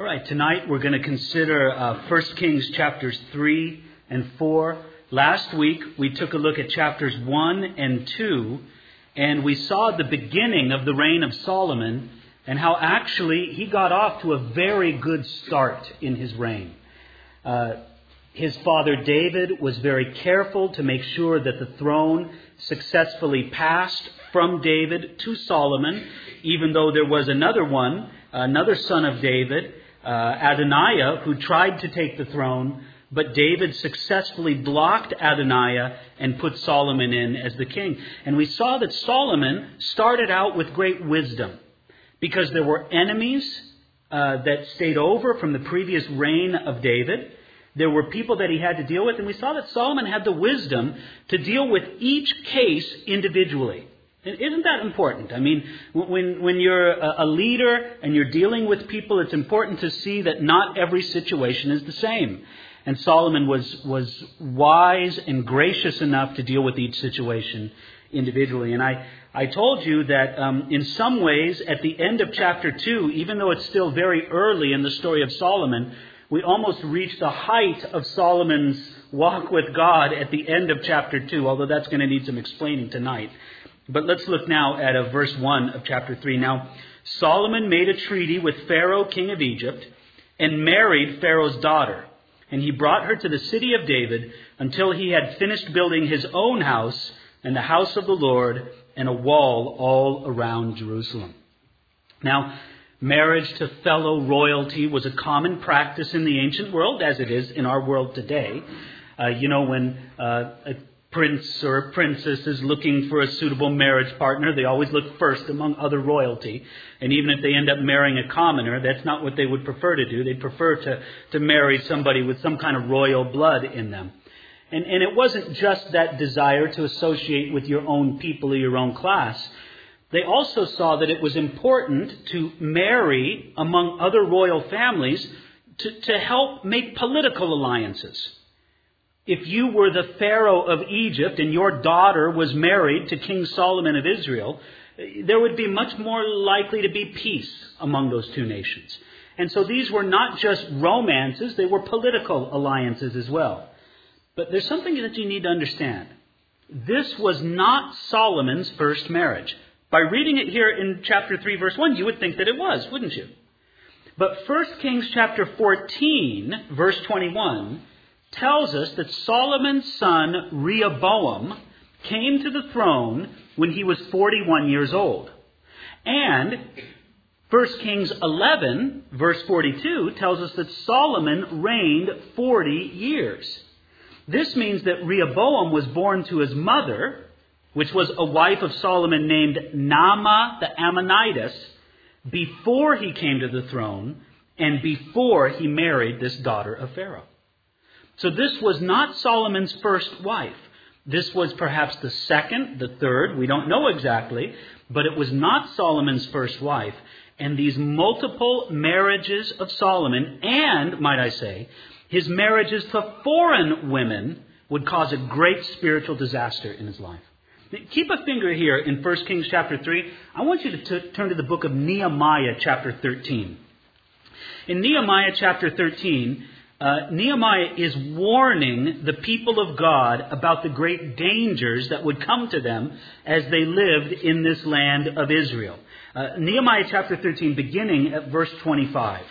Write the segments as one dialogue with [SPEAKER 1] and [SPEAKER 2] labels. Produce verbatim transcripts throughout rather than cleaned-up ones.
[SPEAKER 1] All right, tonight we're going to consider uh, First Kings chapters three and four. Last week we took a look at chapters one and two, and we saw the beginning of the reign of Solomon and how actually he got off to a very good start in his reign. Uh, his father David was very careful to make sure that the throne successfully passed from David to Solomon, even though there was another one, another son of David, uh, Adoniah, who tried to take the throne, but David successfully blocked Adoniah and put Solomon in as the king. And we saw that Solomon started out with great wisdom because there were enemies uh, that stayed over from the previous reign of David. There were people that he had to deal with, and we saw that Solomon had the wisdom to deal with each case individually. And isn't that important? I mean, when when you're a leader and you're dealing with people, it's important to see that not every situation is the same. And Solomon was was wise and gracious enough to deal with each situation individually. And I, I told you that um, in some ways, at the end of chapter two, even though it's still very early in the story of Solomon, we almost reached the height of Solomon's walk with God at the end of chapter two, although that's going to need some explaining tonight. But let's look now at uh, verse one of chapter three. Now, Solomon made a treaty with Pharaoh, king of Egypt, and married Pharaoh's daughter. And he brought her to the city of David until he had finished building his own house and the house of the Lord and a wall all around Jerusalem. Now, marriage to fellow royalty was a common practice in the ancient world, as it is in our world today. Uh, you know, when uh, a prince or a princess is looking for a suitable marriage partner, they always look first among other royalty. And even if they end up marrying a commoner, that's not what they would prefer to do. They'd prefer to, to marry somebody with some kind of royal blood in them. And, and it wasn't just that desire to associate with your own people or your own class. They also saw that it was important to marry among other royal families to, to help make political alliances. If you were the Pharaoh of Egypt and your daughter was married to King Solomon of Israel, there would be much more likely to be peace among those two nations. And so these were not just romances, they were political alliances as well. But there's something that you need to understand. This was not Solomon's first marriage. By reading it here in chapter three, verse one, you would think that it was, wouldn't you? But First Kings chapter fourteen, verse twenty-one, tells us that Solomon's son Rehoboam came to the throne when he was forty-one years old. And First Kings eleven, verse forty-two, tells us that Solomon reigned forty years. This means that Rehoboam was born to his mother, which was a wife of Solomon named Naamah the Ammonitess, before he came to the throne and before he married this daughter of Pharaoh. So this was not Solomon's first wife. This was perhaps the second, the third, we don't know exactly, but it was not Solomon's first wife. And these multiple marriages of Solomon, and, might I say, his marriages to foreign women would cause a great spiritual disaster in his life. Keep a finger here in First Kings chapter three. I want you to t- turn to the book of Nehemiah chapter thirteen. In Nehemiah chapter thirteen, uh, Nehemiah is warning the people of God about the great dangers that would come to them as they lived in this land of Israel. Uh, Nehemiah chapter thirteen, beginning at verse twenty-five.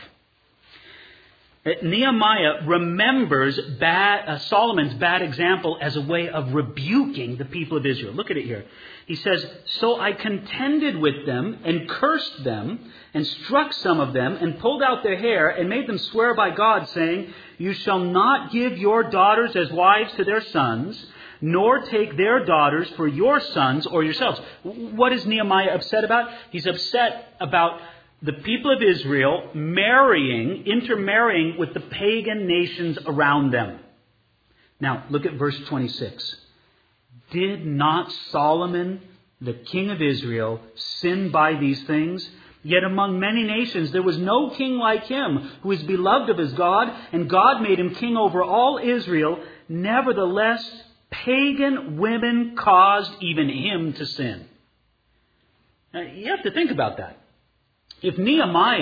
[SPEAKER 1] Nehemiah remembers bad, uh, Solomon's bad example as a way of rebuking the people of Israel. Look at it here. He says, "So I contended with them and cursed them and struck some of them and pulled out their hair and made them swear by God, saying, 'You shall not give your daughters as wives to their sons, nor take their daughters for your sons or yourselves.'" What is Nehemiah upset about? He's upset about the people of Israel marrying, intermarrying with the pagan nations around them. Now, look at verse twenty-six. "Did not Solomon, the king of Israel, sin by these things? Yet among many nations there was no king like him, who is beloved of his God, and God made him king over all Israel. Nevertheless, pagan women caused even him to sin." Now, you have to think about that. If Nehemiah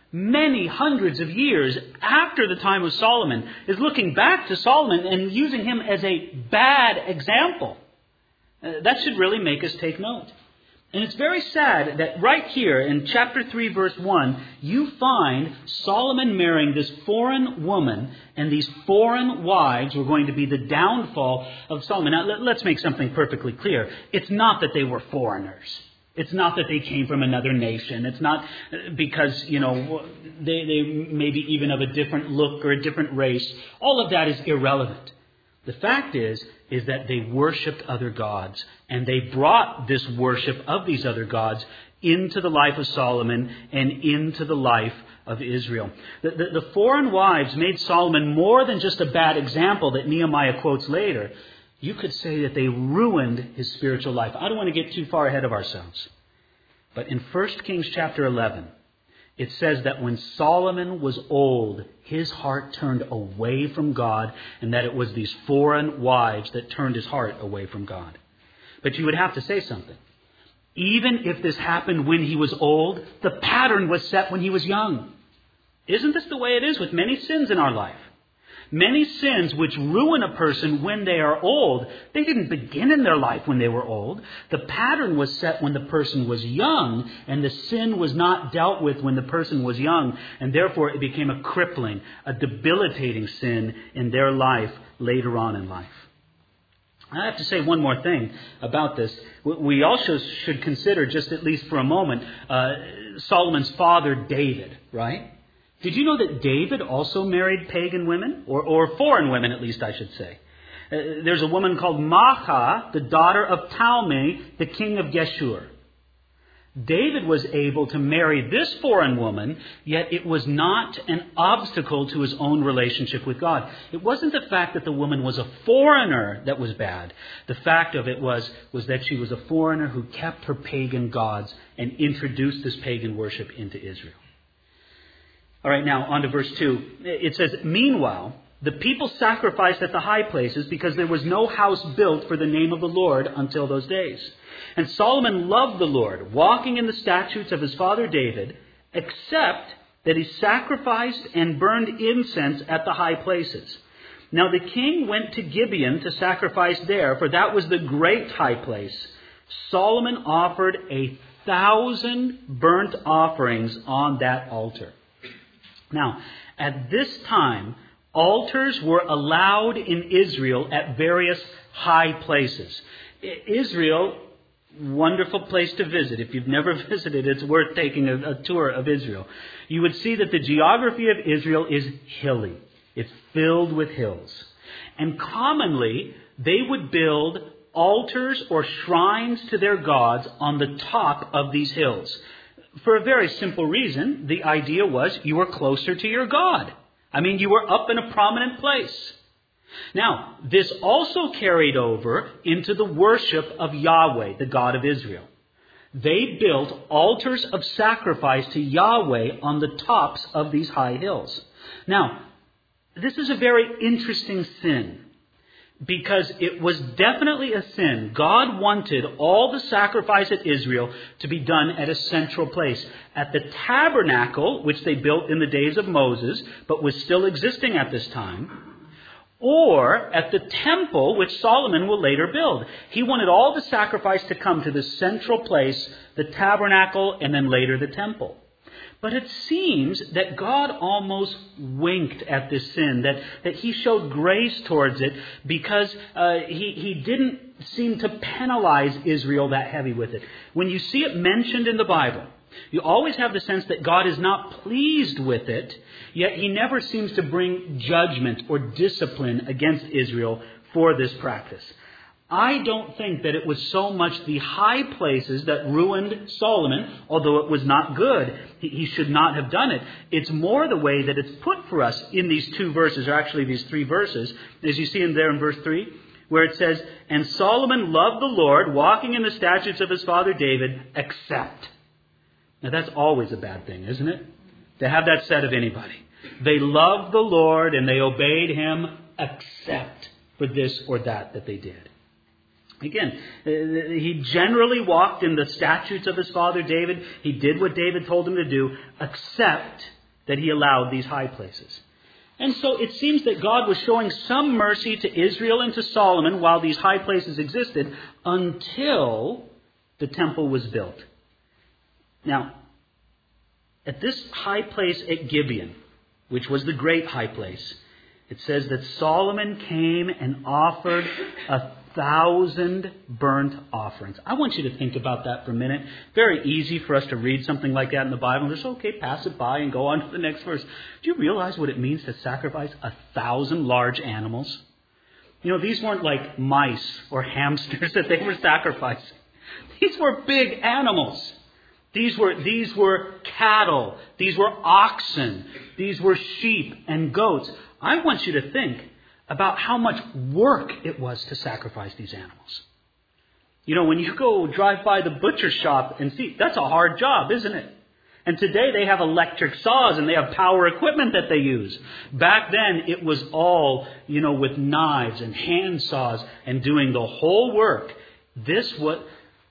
[SPEAKER 1] many hundreds of years after the time of Solomon, is looking back to Solomon and using him as a bad example. Uh, that should really make us take note. And it's very sad that right here in chapter three, verse one, you find Solomon marrying this foreign woman, and these foreign wives were going to be the downfall of Solomon. Now, let's make something perfectly clear. It's not that they were foreigners. It's not that they came from another nation. It's not because, you know, they, they maybe even of a different look or a different race. All of that is irrelevant. The fact is, is that they worshipped other gods, and they brought this worship of these other gods into the life of Solomon and into the life of Israel. The, the, the foreign wives made Solomon more than just a bad example that Nehemiah quotes later. You could say that they ruined his spiritual life. I don't want to get too far ahead of ourselves. But in First Kings chapter eleven, it says that when Solomon was old, his heart turned away from God, and that it was these foreign wives that turned his heart away from God. But you would have to say something. Even if this happened when he was old, the pattern was set when he was young. Isn't this the way it is with many sins in our life? Many sins which ruin a person when they are old, they didn't begin in their life when they were old. The pattern was set when the person was young, and the sin was not dealt with when the person was young, and therefore it became a crippling, a debilitating sin in their life later on in life. I have to say one more thing about this. We also should consider, just at least for a moment, uh, Solomon's father David, right? Did you know that David also married pagan women? Or, or foreign women, at least I should say. Uh, there's a woman called Maachah, the daughter of Talmai, the king of Geshur. David was able to marry this foreign woman, yet it was not an obstacle to his own relationship with God. It wasn't the fact that the woman was a foreigner that was bad. The fact of it was, was that she was a foreigner who kept her pagan gods and introduced this pagan worship into Israel. All right, now on to verse two. It says, "Meanwhile, the people sacrificed at the high places because there was no house built for the name of the Lord until those days. And Solomon loved the Lord, walking in the statutes of his father David, except that he sacrificed and burned incense at the high places. Now the king went to Gibeon to sacrifice there, for that was the great high place. Solomon offered a thousand burnt offerings on that altar." Now, at this time, altars were allowed in Israel at various high places. Israel, wonderful place to visit. If you've never visited, it's worth taking a, a tour of Israel. You would see that the geography of Israel is hilly. It's filled with hills. And commonly, they would build altars or shrines to their gods on the top of these hills. For a very simple reason. The idea was you were closer to your God. I mean, you were up in a prominent place. Now, this also carried over into the worship of Yahweh, the God of Israel. They built altars of sacrifice to Yahweh on the tops of these high hills. Now, this is a very interesting sin, because it was definitely a sin. God wanted all the sacrifice at Israel to be done at a central place. At the tabernacle, which they built in the days of Moses, but was still existing at this time, or at the temple, which Solomon will later build. He wanted all the sacrifice to come to the central place, the tabernacle, and then later the temple. But it seems that God almost winked at this sin, that, that he showed grace towards it, because uh, he, he didn't seem to penalize Israel that heavy with it. When you see it mentioned in the Bible, you always have the sense that God is not pleased with it, yet he never seems to bring judgment or discipline against Israel for this practice. I don't think that it was so much the high places that ruined Solomon, although it was not good. He should not have done it. It's more the way that it's put for us in these two verses, or actually these three verses, as you see in there in verse three, where it says, "And Solomon loved the Lord, walking in the statutes of his father David, except." Now that's always a bad thing, isn't it? To have that said of anybody. They loved the Lord and they obeyed him, except for this or that that they did. Again, he generally walked in the statutes of his father David. He did what David told him to do, except that he allowed these high places. And so it seems that God was showing some mercy to Israel and to Solomon while these high places existed until the temple was built. Now, at this high place at Gibeon, which was the great high place, it says that Solomon came and offered a thousand burnt offerings. I want you to think about that for a minute. Very easy for us to read something like that in the Bible and just, okay, pass it by and go on to the next verse. Do you realize what it means to sacrifice a thousand large animals? You know, these weren't like mice or hamsters that they were sacrificing. These were big animals. These were, these were cattle. These were oxen. These were sheep and goats. I want you to think about how much work it was to sacrifice these animals. You know, when you go drive by the butcher shop and see, that's a hard job, isn't it? And today they have electric saws and they have power equipment that they use. Back then it was all, you know, with knives and hand saws and doing the whole work. This was,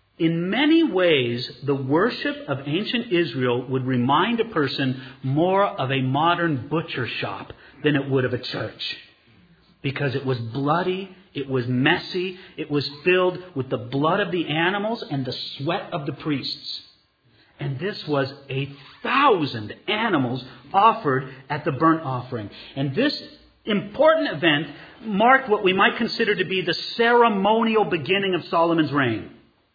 [SPEAKER 1] in many ways, the worship of ancient Israel would remind a person more of a modern butcher shop than it would of a church. Because it was bloody, it was messy, it was filled with the blood of the animals and the sweat of the priests. And this was a thousand animals offered at the burnt offering. And this important event marked what we might consider to be the ceremonial beginning of Solomon's reign.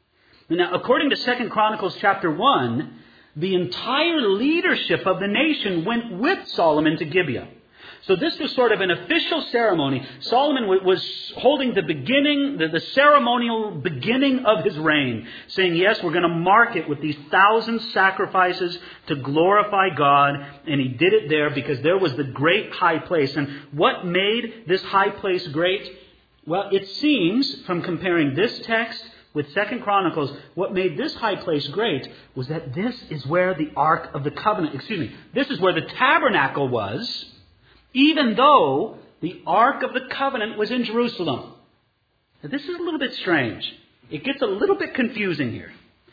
[SPEAKER 1] Now, according to Second Chronicles chapter one, the entire leadership of the nation went with Solomon to Gibeah. So this was sort of an official ceremony. Solomon was holding the beginning, the, the ceremonial beginning of his reign, saying, yes, we're going to mark it with these thousand sacrifices to glorify God. And he did it there because there was the great high place. And what made this high place great? Well, it seems, from comparing this text with Second Chronicles, what made this high place great was that this is where the Ark of the Covenant, excuse me, this is where the tabernacle was, even though the Ark of the Covenant was in Jerusalem. Now, this is a little bit strange. It gets a little bit confusing here.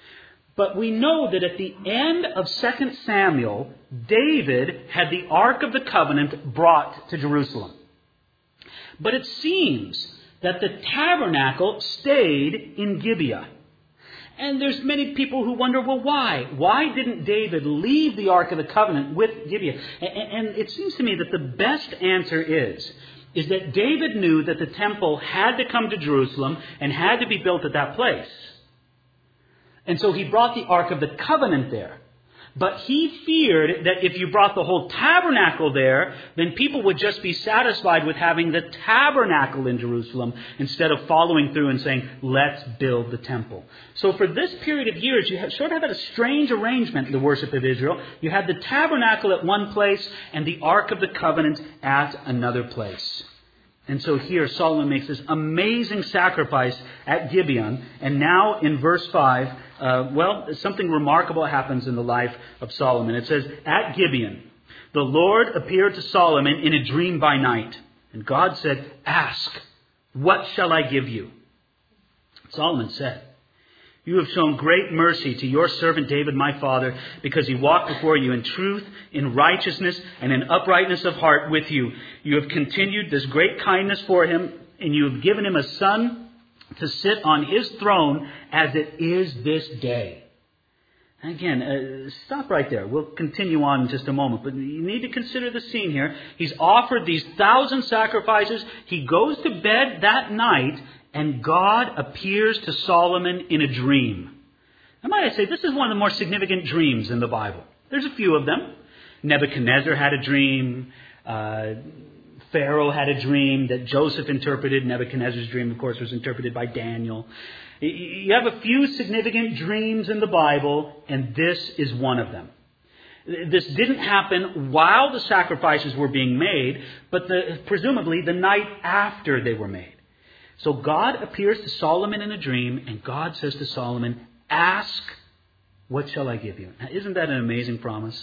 [SPEAKER 1] But we know that at the end of Second Samuel, David had the Ark of the Covenant brought to Jerusalem. But it seems that the tabernacle stayed in Gibeah. And there's many people who wonder, well, why? Why didn't David leave the Ark of the Covenant with Gibeah? And it seems to me that the best answer is, is that David knew that the temple had to come to Jerusalem and had to be built at that place. And so he brought the Ark of the Covenant there. But he feared that if you brought the whole tabernacle there, then people would just be satisfied with having the tabernacle in Jerusalem instead of following through and saying, let's build the temple. So for this period of years, you have sort of had a strange arrangement in the worship of Israel. You had the tabernacle at one place and the Ark of the Covenant at another place. And so here Solomon makes this amazing sacrifice at Gibeon. And now in verse five, uh, well, something remarkable happens in the life of Solomon. It says, at Gibeon, the Lord appeared to Solomon in a dream by night. And God said, ask, what shall I give you? Solomon said, you have shown great mercy to your servant David, my father, because he walked before you in truth, in righteousness, and in uprightness of heart with you. You have continued this great kindness for him, and you have given him a son to sit on his throne as it is this day. Again, uh, stop right there. We'll continue on in just a moment. But you need to consider the scene here. He's offered these thousand sacrifices. He goes to bed that night, and God appears to Solomon in a dream. Now, might I say, this is one of the more significant dreams in the Bible. There's a few of them. Nebuchadnezzar had a dream. Uh, Pharaoh had a dream that Joseph interpreted. Nebuchadnezzar's dream, of course, was interpreted by Daniel. You have a few significant dreams in the Bible, and this is one of them. This didn't happen while the sacrifices were being made, but the, presumably the night after they were made. So God appears to Solomon in a dream, and God says to Solomon, ask, what shall I give you? Now, isn't that an amazing promise?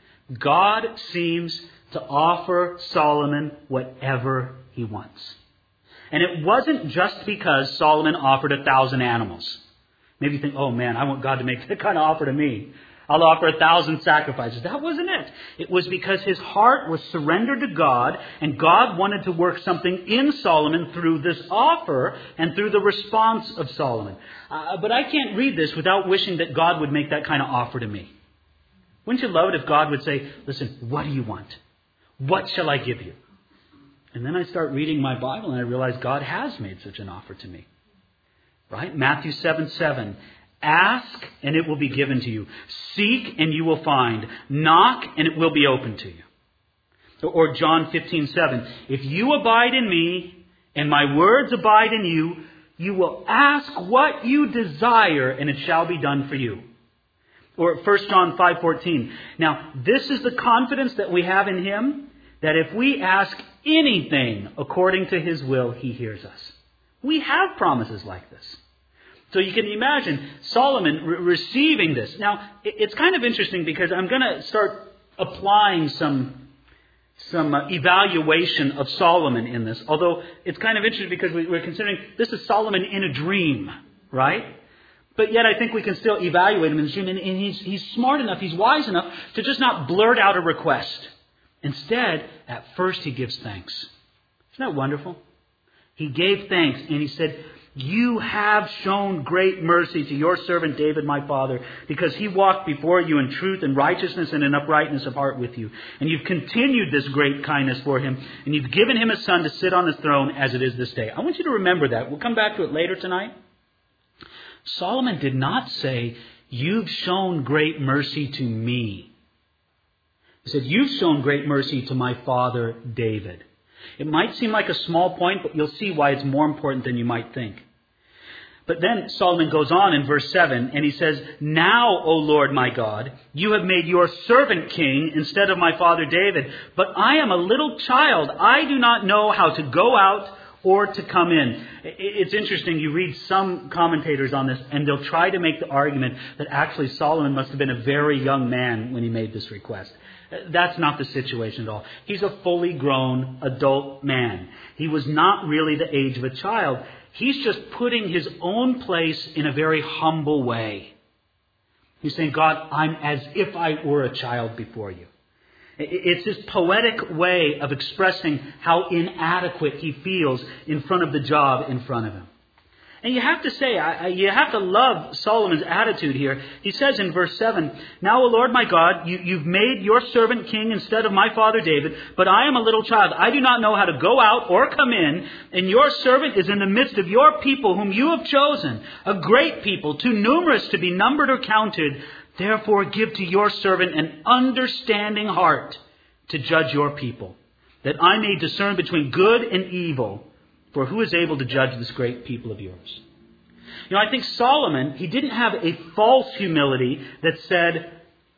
[SPEAKER 1] God seems to offer Solomon whatever he wants. And it wasn't just because Solomon offered a thousand animals. Maybe you think, oh man, I want God to make that kind of offer to me. I'll offer a thousand sacrifices. That wasn't it. It was because his heart was surrendered to God, and God wanted to work something in Solomon through this offer and through the response of Solomon. Uh, but I can't read this without wishing that God would make that kind of offer to me. Wouldn't you love it if God would say, listen, what do you want? What shall I give you? And then I start reading my Bible and I realize God has made such an offer to me. Right? Matthew seven seven. Ask and it will be given to you. Seek and you will find. Knock and it will be open to you. Or John fifteen seven. If you abide in me and my words abide in you, you will ask what you desire and it shall be done for you. Or First John five fourteen. Now, this is the confidence that we have in him, that if we ask anything according to his will, he hears us. We have promises like this. So you can imagine Solomon re- receiving this. Now, it's kind of interesting because I'm going to start applying some, some uh, evaluation of Solomon in this. Although it's kind of interesting because we, we're considering this is Solomon in a dream, right? But yet I think we can still evaluate him in his dream. And, and he's, he's smart enough, he's wise enough to just not blurt out a request. Instead, at first he gives thanks. Isn't that wonderful? He gave thanks and he said, you have shown great mercy to your servant David, my father, because he walked before you in truth and righteousness and in uprightness of heart with you. And you've continued this great kindness for him, and you've given him a son to sit on his throne as it is this day. I want you to remember that. We'll come back to it later tonight. Solomon did not say, you've shown great mercy to me. He said, you've shown great mercy to my father David. It might seem like a small point, but you'll see why it's more important than you might think. But then Solomon goes on in verse seven, and he says, now, O Lord my God, you have made your servant king instead of my father David. But I am a little child. I do not know how to go out or to come in. It's interesting. You read some commentators on this, and they'll try to make the argument that actually Solomon must have been a very young man when he made this request. That's not the situation at all. He's a fully grown adult man. He was not really the age of a child. He's just putting his own place in a very humble way. He's saying, God, I'm as if I were a child before you. It's his poetic way of expressing how inadequate he feels in front of the job in front of him. And you have to say, you have to love Solomon's attitude here. He says in verse seven, now, O Lord my God, you, you've made your servant king instead of my father David, but I am a little child. I do not know how to go out or come in, and your servant is in the midst of your people whom you have chosen, a great people, too numerous to be numbered or counted. Therefore give to your servant an understanding heart to judge your people, that I may discern between good and evil. For who is able to judge this great people of yours? You know, I think Solomon, he didn't have a false humility that said,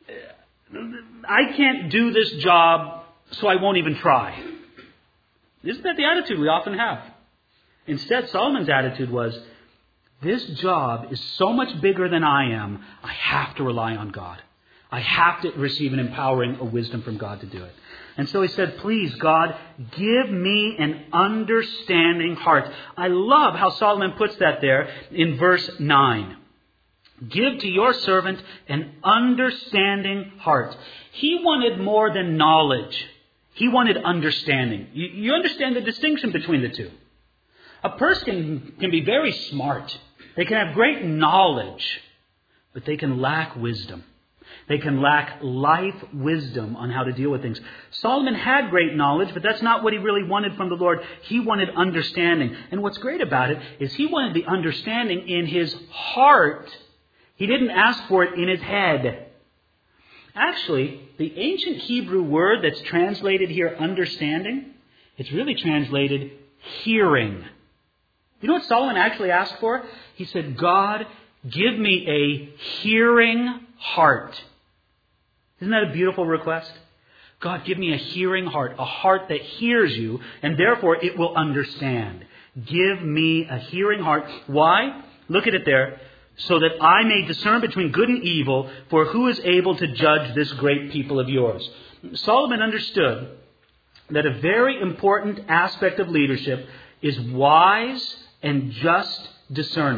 [SPEAKER 1] I can't do this job, so I won't even try. Isn't that the attitude we often have? Instead, Solomon's attitude was, this job is so much bigger than I am, I have to rely on God. I have to receive an empowering a wisdom from God to do it. And so he said, please, God, give me an understanding heart. I love how Solomon puts that there in verse nine. Give to your servant an understanding heart. He wanted more than knowledge. He wanted understanding. You, you understand the distinction between the two. A person can be very smart. They can have great knowledge, but they can lack wisdom. They can lack life wisdom on how to deal with things. Solomon had great knowledge, but that's not what he really wanted from the Lord. He wanted understanding. And what's great about it is he wanted the understanding in his heart. He didn't ask for it in his head. Actually, the ancient Hebrew word that's translated here, understanding, it's really translated hearing. You know what Solomon actually asked for? He said, God, give me a hearing heart. Isn't that a beautiful request? God, give me a hearing heart, a heart that hears you, and therefore it will understand. Give me a hearing heart. Why? Look at it there. So that I may discern between good and evil, for who is able to judge this great people of yours? Solomon understood that a very important aspect of leadership is wise and just discernment.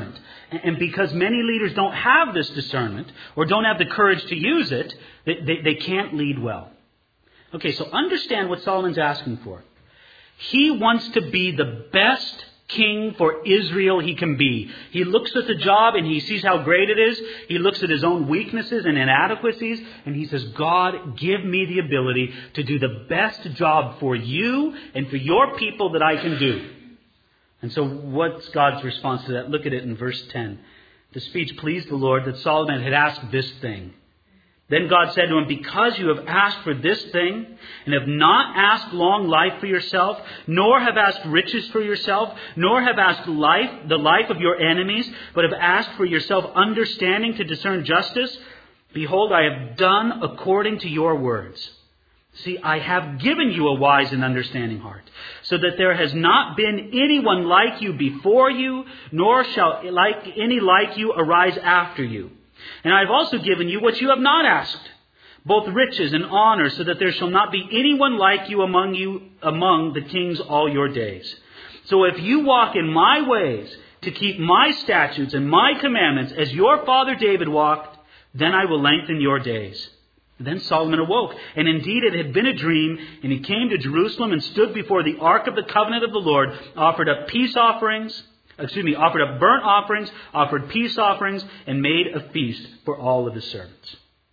[SPEAKER 1] And because many leaders don't have this discernment or don't have the courage to use it, they, they, they can't lead well. Okay, so understand what Solomon's asking for. He wants to be the best king for Israel he can be. He looks at the job and he sees how great it is. He looks at his own weaknesses and inadequacies and he says, God, give me the ability to do the best job for you and for your people that I can do. And so what's God's response to that? Look at it in verse ten. The speech pleased the Lord that Solomon had asked this thing. Then God said to him, because you have asked for this thing, and have not asked long life for yourself, nor have asked riches for yourself, nor have asked life, the life of your enemies, but have asked for yourself understanding to discern justice, behold, I have done according to your words. See, I have given you a wise and understanding heart, so that there has not been anyone like you before you, nor shall like any like you arise after you. And I have also given you what you have not asked, both riches and honor, so that there shall not be anyone like you among you, among the kings all your days. So if you walk in my ways to keep my statutes and my commandments as your father David walked, then I will lengthen your days. Then Solomon awoke, and indeed it had been a dream, and he came to Jerusalem and stood before the ark of the covenant of the Lord, offered up peace offerings, excuse me, offered up burnt offerings, offered peace offerings, and made a feast for all of his servants.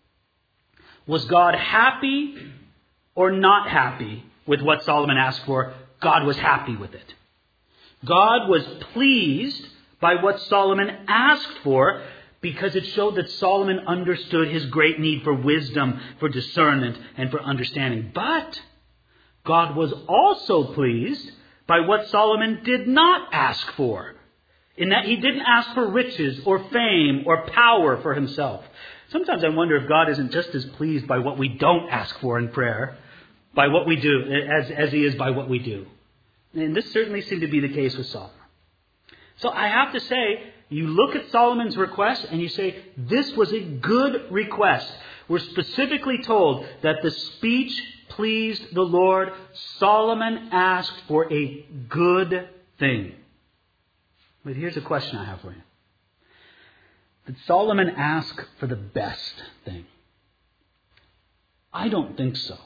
[SPEAKER 1] Was God happy or not happy with what Solomon asked for? God was happy with it. God was pleased by what Solomon asked for, because it showed that Solomon understood his great need for wisdom, for discernment, and for understanding. But God was also pleased by what Solomon did not ask for, in that he didn't ask for riches or fame or power for himself. Sometimes I wonder if God isn't just as pleased by what we don't ask for in prayer, by what we do, as, as he is by what we do. And this certainly seemed to be the case with Solomon. So I have to say, you look at Solomon's request and you say, this was a good request. We're specifically told that the speech pleased the Lord. Solomon asked for a good thing. But here's a question I have for you. Did Solomon ask for the best thing? I don't think so.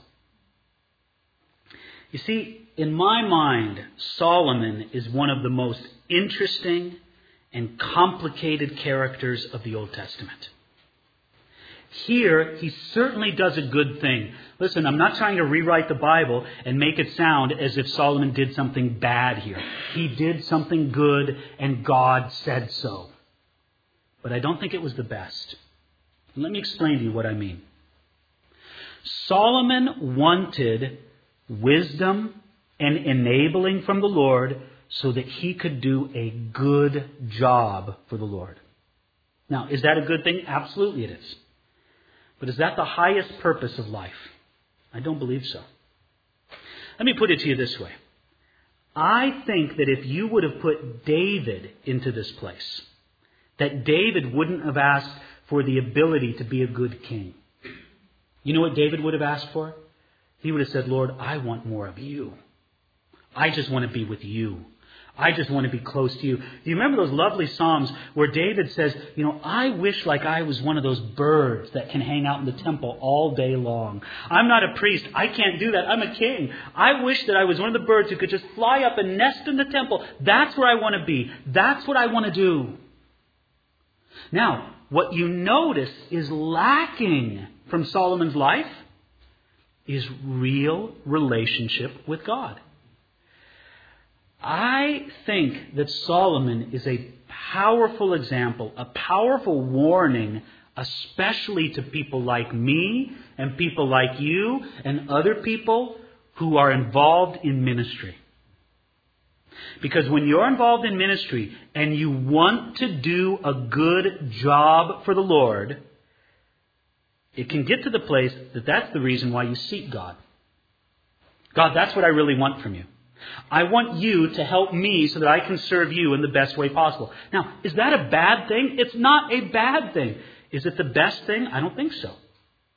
[SPEAKER 1] You see, in my mind, Solomon is one of the most interesting and complicated characters of the Old Testament. Here, he certainly does a good thing. Listen, I'm not trying to rewrite the Bible and make it sound as if Solomon did something bad here. He did something good, and God said so. But I don't think it was the best. Let me explain to you what I mean. Solomon wanted wisdom and enabling from the Lord so that he could do a good job for the Lord. Now, is that a good thing? Absolutely it is. But is that the highest purpose of life? I don't believe so. Let me put it to you this way. I think that if you would have put David into this place, that David wouldn't have asked for the ability to be a good king. You know what David would have asked for? He would have said, Lord, I want more of you. I just want to be with you. I just want to be close to you. Do you remember those lovely Psalms where David says, you know, I wish like I was one of those birds that can hang out in the temple all day long. I'm not a priest. I can't do that. I'm a king. I wish that I was one of the birds who could just fly up and nest in the temple. That's where I want to be. That's what I want to do. Now, what you notice is lacking from Solomon's life is real relationship with God. I think that Solomon is a powerful example, a powerful warning, especially to people like me and people like you and other people who are involved in ministry. Because when you're involved in ministry and you want to do a good job for the Lord, it can get to the place that that's the reason why you seek God. God, that's what I really want from you. I want you to help me so that I can serve you in the best way possible. Now, is that a bad thing? It's not a bad thing. Is it the best thing? I don't think so.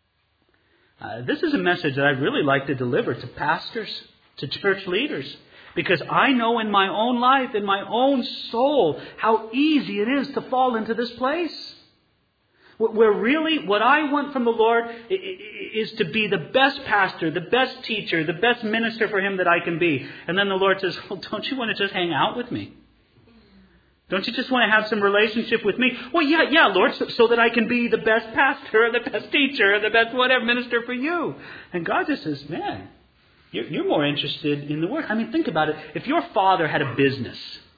[SPEAKER 1] Uh, this is a message that I'd really like to deliver to pastors, to church leaders. Because I know in my own life, in my own soul, how easy it is to fall into this place. Where really what I want from the Lord is to be the best pastor, the best teacher, the best minister for Him that I can be. And then the Lord says, well, don't you want to just hang out with me? Don't you just want to have some relationship with me? Well, yeah, yeah, Lord, so, so that I can be the best pastor, or the best teacher, or the best whatever minister for you. And God just says, man, you're, you're more interested in the work. I mean, think about it. If your father had a business,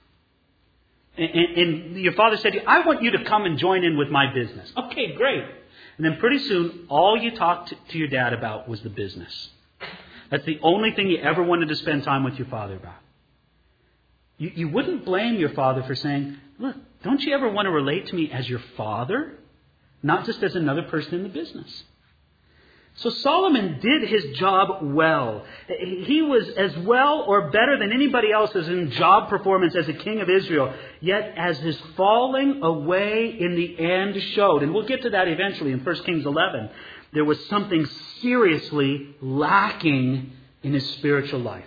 [SPEAKER 1] and, and, and your father said, I want you to come and join in with my business. Okay, great. And then pretty soon, all you talked to, to your dad about was the business. That's the only thing you ever wanted to spend time with your father about. You, you wouldn't blame your father for saying, look, don't you ever want to relate to me as your father? Not just as another person in the business. So Solomon did his job well. He was as well or better than anybody else as in job performance as a king of Israel. Yet as his falling away in the end showed, and we'll get to that eventually in First Kings eleven, there was something seriously lacking in his spiritual life.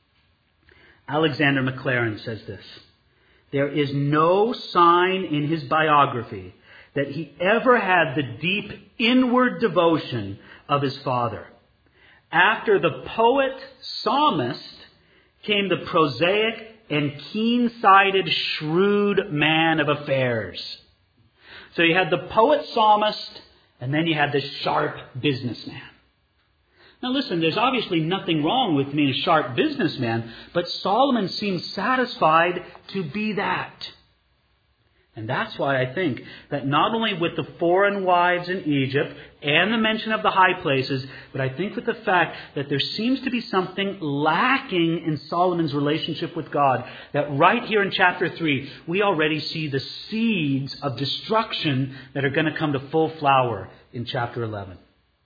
[SPEAKER 1] Alexander Maclaren says this: there is no sign in his biography that he ever had the deep inward devotion of his father. After the poet psalmist came the prosaic and keen-sighted, shrewd man of affairs. So you had the poet psalmist, and then you had the sharp businessman. Now listen, there's obviously nothing wrong with being a sharp businessman, but Solomon seems satisfied to be that. And that's why I think that not only with the foreign wives in Egypt and the mention of the high places, but I think with the fact that there seems to be something lacking in Solomon's relationship with God, that right here in chapter three, we already see the seeds of destruction that are going to come to full flower in chapter eleven.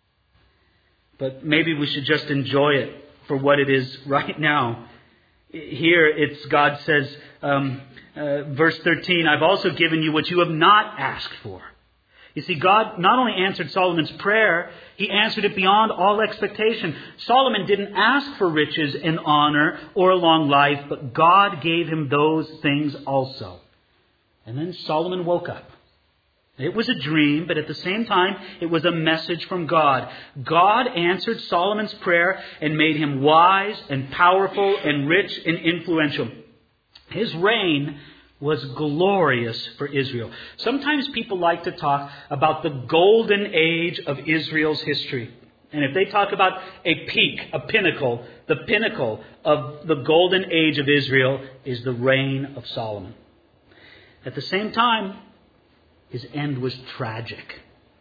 [SPEAKER 1] But maybe we should just enjoy it for what it is right now. Here it's God says, um, uh, verse thirteen, I've also given you what you have not asked for. You see, God not only answered Solomon's prayer, He answered it beyond all expectation. Solomon didn't ask for riches and honor or a long life, but God gave him those things also. And then Solomon woke up. It was a dream, but at the same time, it was a message from God. God answered Solomon's prayer and made him wise and powerful and rich and influential. His reign was glorious for Israel. Sometimes people like to talk about the golden age of Israel's history. And if they talk about a peak, a pinnacle, the pinnacle of the golden age of Israel is the reign of Solomon. At the same time, his end was tragic.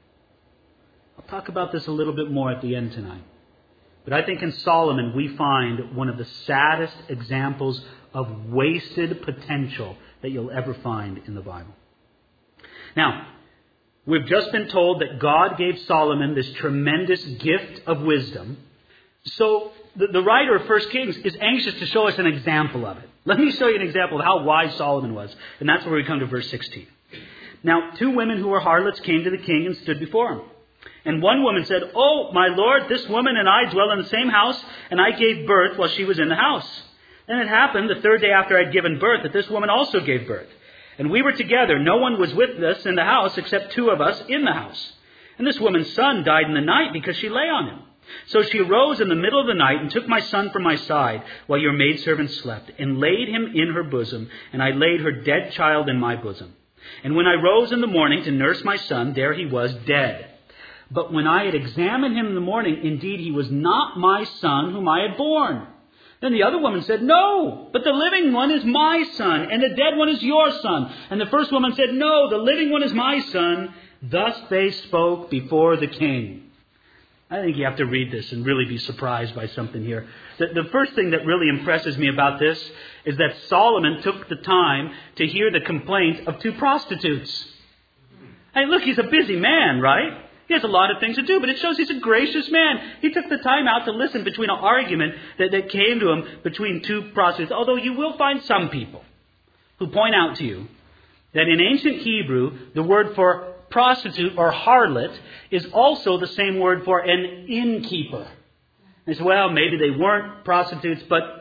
[SPEAKER 1] I'll talk about this a little bit more at the end tonight. But I think in Solomon we find one of the saddest examples of wasted potential that you'll ever find in the Bible. Now, we've just been told that God gave Solomon this tremendous gift of wisdom. So the, the writer of First Kings is anxious to show us an example of it. Let me show you an example of how wise Solomon was. And that's where we come to verse sixteen. Now, two women who were harlots came to the king and stood before him. And one woman said, "Oh, my lord, this woman and I dwell in the same house, and I gave birth while she was in the house. Then it happened the third day after I had given birth that this woman also gave birth. And we were together. No one was with us in the house except two of us in the house. And this woman's son died in the night because she lay on him. So she arose in the middle of the night and took my son from my side while your maidservant slept, and laid him in her bosom, and I laid her dead child in my bosom. And when I rose in the morning to nurse my son, there he was dead. But when I had examined him in the morning, indeed he was not my son whom I had borne. Then the other woman said, No, but the living one is my son, and the dead one is your son. And the first woman said, No, the living one is my son. Thus they spoke before the king." I think you have to read this and really be surprised by something here. The, the first thing that really impresses me about this is that Solomon took the time to hear the complaint of two prostitutes. Hey, look, he's a busy man, right? He has a lot of things to do, but it shows he's a gracious man. He took the time out to listen between an argument that, that came to him between two prostitutes. Although you will find some people who point out to you that in ancient Hebrew, the word for prostitute or harlot is also the same word for an innkeeper. They say, well, maybe they weren't prostitutes, but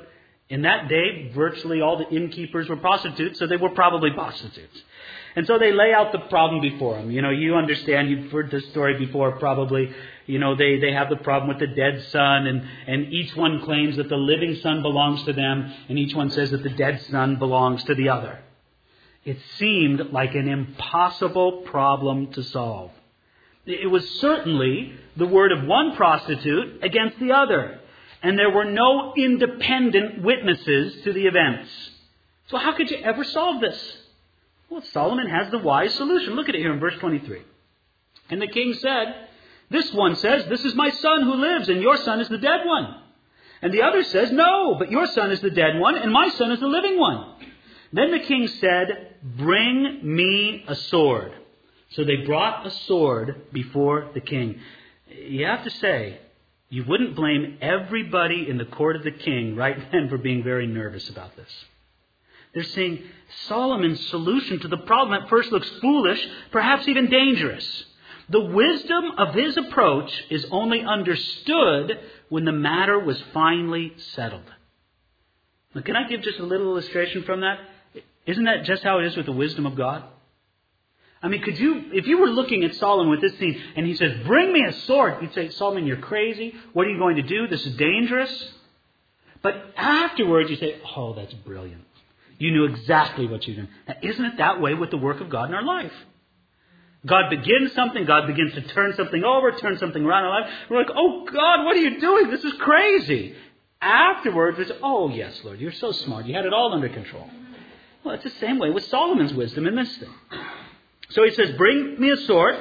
[SPEAKER 1] In that day, virtually all the innkeepers were prostitutes, so they were probably prostitutes. And so they lay out the problem before him. You know, you understand, you've heard this story before probably. You know, they, they have the problem with the dead son, and, and each one claims that the living son belongs to them, and each one says that the dead son belongs to the other. It seemed like an impossible problem to solve. It was certainly the word of one prostitute against the other, and there were no independent witnesses to the events. So how could you ever solve this? Well, Solomon has the wise solution. Look at it here in verse twenty-three. And the king said, this one says, this is my son who lives, and your son is the dead one. And the other says, no, but your son is the dead one, and my son is the living one. Then the king said, bring me a sword. So they brought a sword before the king. You have to say, you wouldn't blame everybody in the court of the king right then for being very nervous about this. They're saying Solomon's solution to the problem at first looks foolish, perhaps even dangerous. The wisdom of his approach is only understood when the matter was finally settled. Now, can I give just a little illustration from that? Isn't that just how it is with the wisdom of God? I mean, could you, if you were looking at Solomon with this scene and he says, bring me a sword, you'd say, Solomon, you're crazy. What are you going to do? This is dangerous. But afterwards you say, oh, that's brilliant. You knew exactly what you did. Now, isn't it that way with the work of God in our life? God begins something. God begins to turn something over, turn something around in our life. We're like, oh, God, what are you doing? This is crazy. Afterwards, it's, oh, yes, Lord, you're so smart. You had it all under control. Well, it's the same way with Solomon's wisdom in this thing. So he says, bring me a sword.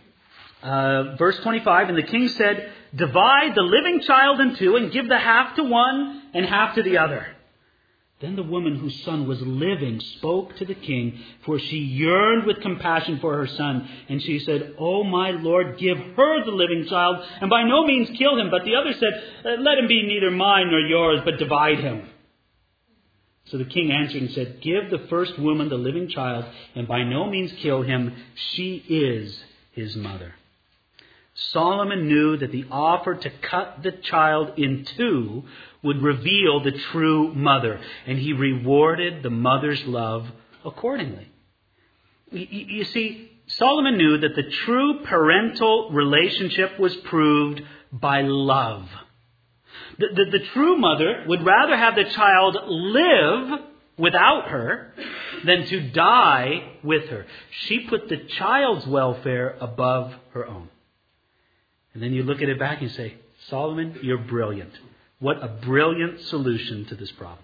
[SPEAKER 1] Uh, verse twenty-five, and the king said, divide the living child in two and give the half to one and half to the other. Then the woman whose son was living spoke to the king, for she yearned with compassion for her son. And she said, oh, my lord, give her the living child, and by no means kill him. But the other said, let him be neither mine nor yours, but divide him. So the king answered and said, give the first woman the living child, and by no means kill him. She is his mother. Solomon knew that the offer to cut the child in two would reveal the true mother, and he rewarded the mother's love accordingly. You see, Solomon knew that the true parental relationship was proved by love. The, the, the true mother would rather have the child live without her than to die with her. She put the child's welfare above her own. And then you look at it back and you say, Solomon, you're brilliant. What a brilliant solution to this problem.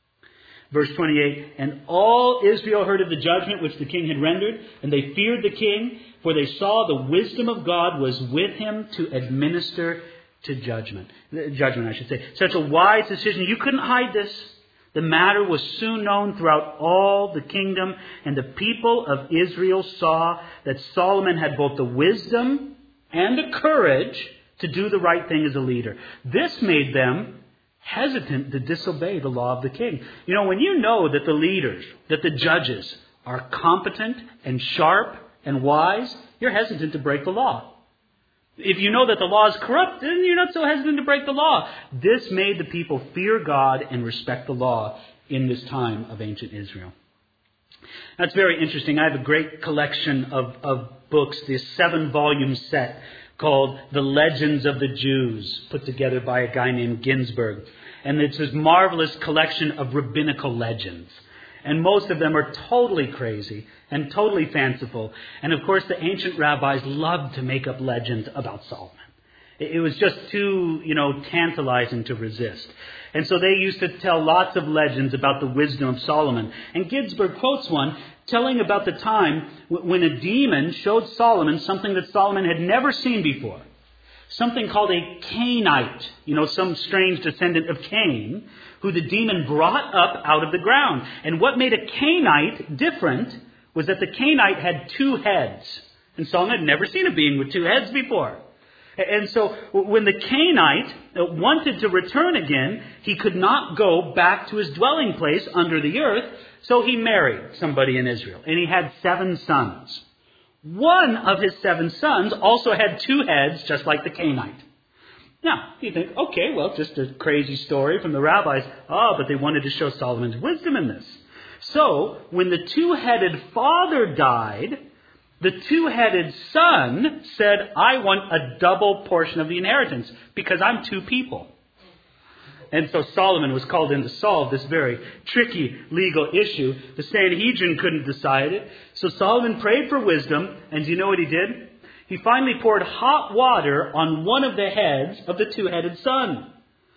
[SPEAKER 1] Verse twenty-eight, and all Israel heard of the judgment which the king had rendered, and they feared the king, for they saw the wisdom of God was with him to administer to judgment. Judgment, I should say. Such a wise decision. You couldn't hide this. The matter was soon known throughout all the kingdom, and the people of Israel saw that Solomon had both the wisdom and the courage to do the right thing as a leader. This made them hesitant to disobey the law of the king. You know, when you know that the leaders, that the judges are competent and sharp and wise, you're hesitant to break the law. If you know that the law is corrupt, then you're not so hesitant to break the law. This made the people fear God and respect the law in this time of ancient Israel. That's very interesting. I have a great collection of, of books, this seven-volume set called The Legends of the Jews, put together by a guy named Ginsburg. And it's this marvelous collection of rabbinical legends. And most of them are totally crazy and totally fanciful. And of course, the ancient rabbis loved to make up legends about Solomon. It was just too, you know, tantalizing to resist. And so they used to tell lots of legends about the wisdom of Solomon. And Ginsburg quotes one telling about the time when a demon showed Solomon something that Solomon had never seen before. Something called a Cainite, you know, some strange descendant of Cain, who the demon brought up out of the ground. And what made a Cainite different was that the Cainite had two heads. And Solomon had never seen a being with two heads before. And so when the Cainite wanted to return again, he could not go back to his dwelling place under the earth. So he married somebody in Israel. And he had seven sons. One of his seven sons also had two heads, just like the Cainite. Now, you think, okay, well, just a crazy story from the rabbis. Oh, but they wanted to show Solomon's wisdom in this. So, when the two-headed father died, the two-headed son said, I want a double portion of the inheritance because I'm two people. And so Solomon was called in to solve this very tricky legal issue. The Sanhedrin couldn't decide it. So Solomon prayed for wisdom, and do you know what he did? He finally poured hot water on one of the heads of the two-headed son.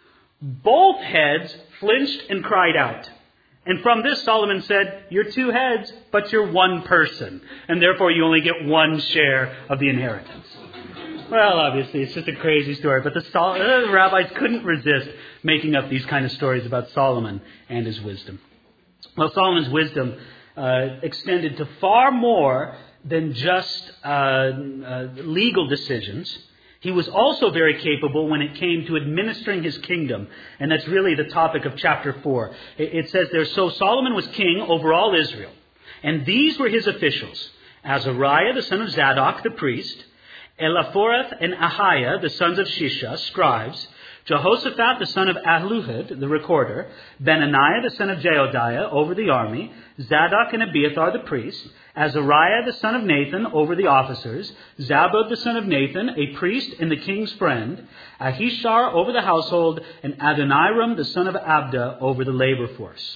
[SPEAKER 1] Both heads flinched and cried out. And from this, Solomon said, you're two heads, but you're one person. And therefore, you only get one share of the inheritance. Well, obviously, it's just a crazy story. But the, Sol- the rabbis couldn't resist making up these kind of stories about Solomon and his wisdom. Well, Solomon's wisdom uh, extended to far more than just uh, uh, legal decisions. He was also very capable when it came to administering his kingdom. And that's really the topic of chapter four. It says there, so Solomon was king over all Israel. And these were his officials. Azariah, the son of Zadok, the priest. Eliphorath and Ahiah, the sons of Shisha, scribes. Jehoshaphat, the son of Ahluhud, the recorder. Benaniah, the son of Jehoiada, over the army. Zadok and Abiathar, the priest. Azariah, the son of Nathan, over the officers. Zabud, the son of Nathan, a priest and the king's friend. Ahishar, over the household. And Adoniram, the son of Abda, over the labor force.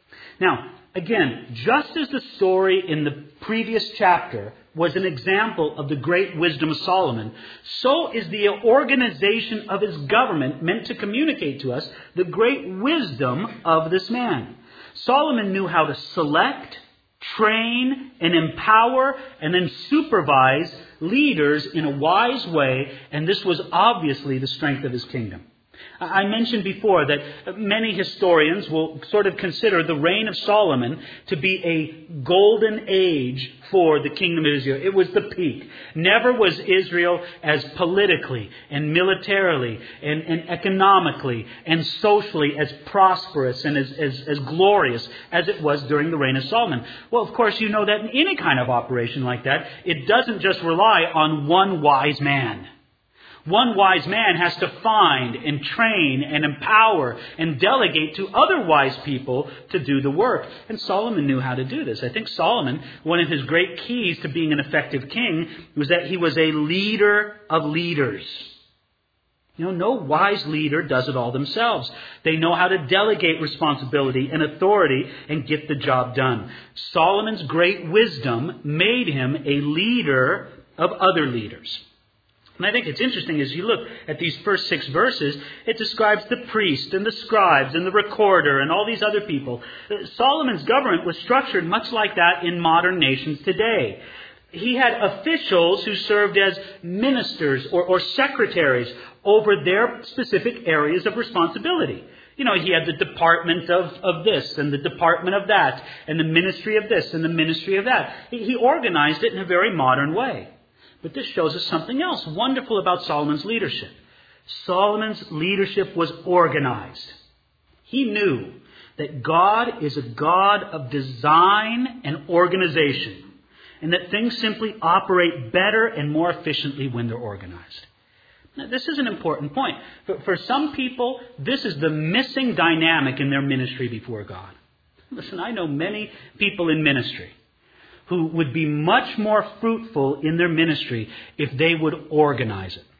[SPEAKER 1] Now, again, just as the story in the previous chapter was an example of the great wisdom of Solomon, so is the organization of his government meant to communicate to us the great wisdom of this man. Solomon knew how to select, train, and empower, and then supervise leaders in a wise way, and this was obviously the strength of his kingdom. I mentioned before that many historians will sort of consider the reign of Solomon to be a golden age for the kingdom of Israel. It was the peak. Never was Israel as politically and militarily and, and economically and socially as prosperous and as, as, as glorious as it was during the reign of Solomon. Well, of course, you know that in any kind of operation like that, it doesn't just rely on one wise man. One wise man has to find and train and empower and delegate to other wise people to do the work. And Solomon knew how to do this. I think Solomon, one of his great keys to being an effective king, was that he was a leader of leaders. You know, no wise leader does it all themselves. They know how to delegate responsibility and authority and get the job done. Solomon's great wisdom made him a leader of other leaders. And I think it's interesting as you look at these first six verses, it describes the priest and the scribes and the recorder and all these other people. Solomon's government was structured much like that in modern nations today. He had officials who served as ministers or, or secretaries over their specific areas of responsibility. You know, he had the department of, of this and the department of that and the ministry of this and the ministry of that. He, he organized it in a very modern way. But this shows us something else wonderful about Solomon's leadership. Solomon's leadership was organized. He knew that God is a God of design and organization, and that things simply operate better and more efficiently when they're organized. Now, this is an important point. For, for some people, this is the missing dynamic in their ministry before God. Listen, I know many people in ministry who would be much more fruitful in their ministry if they would organize it.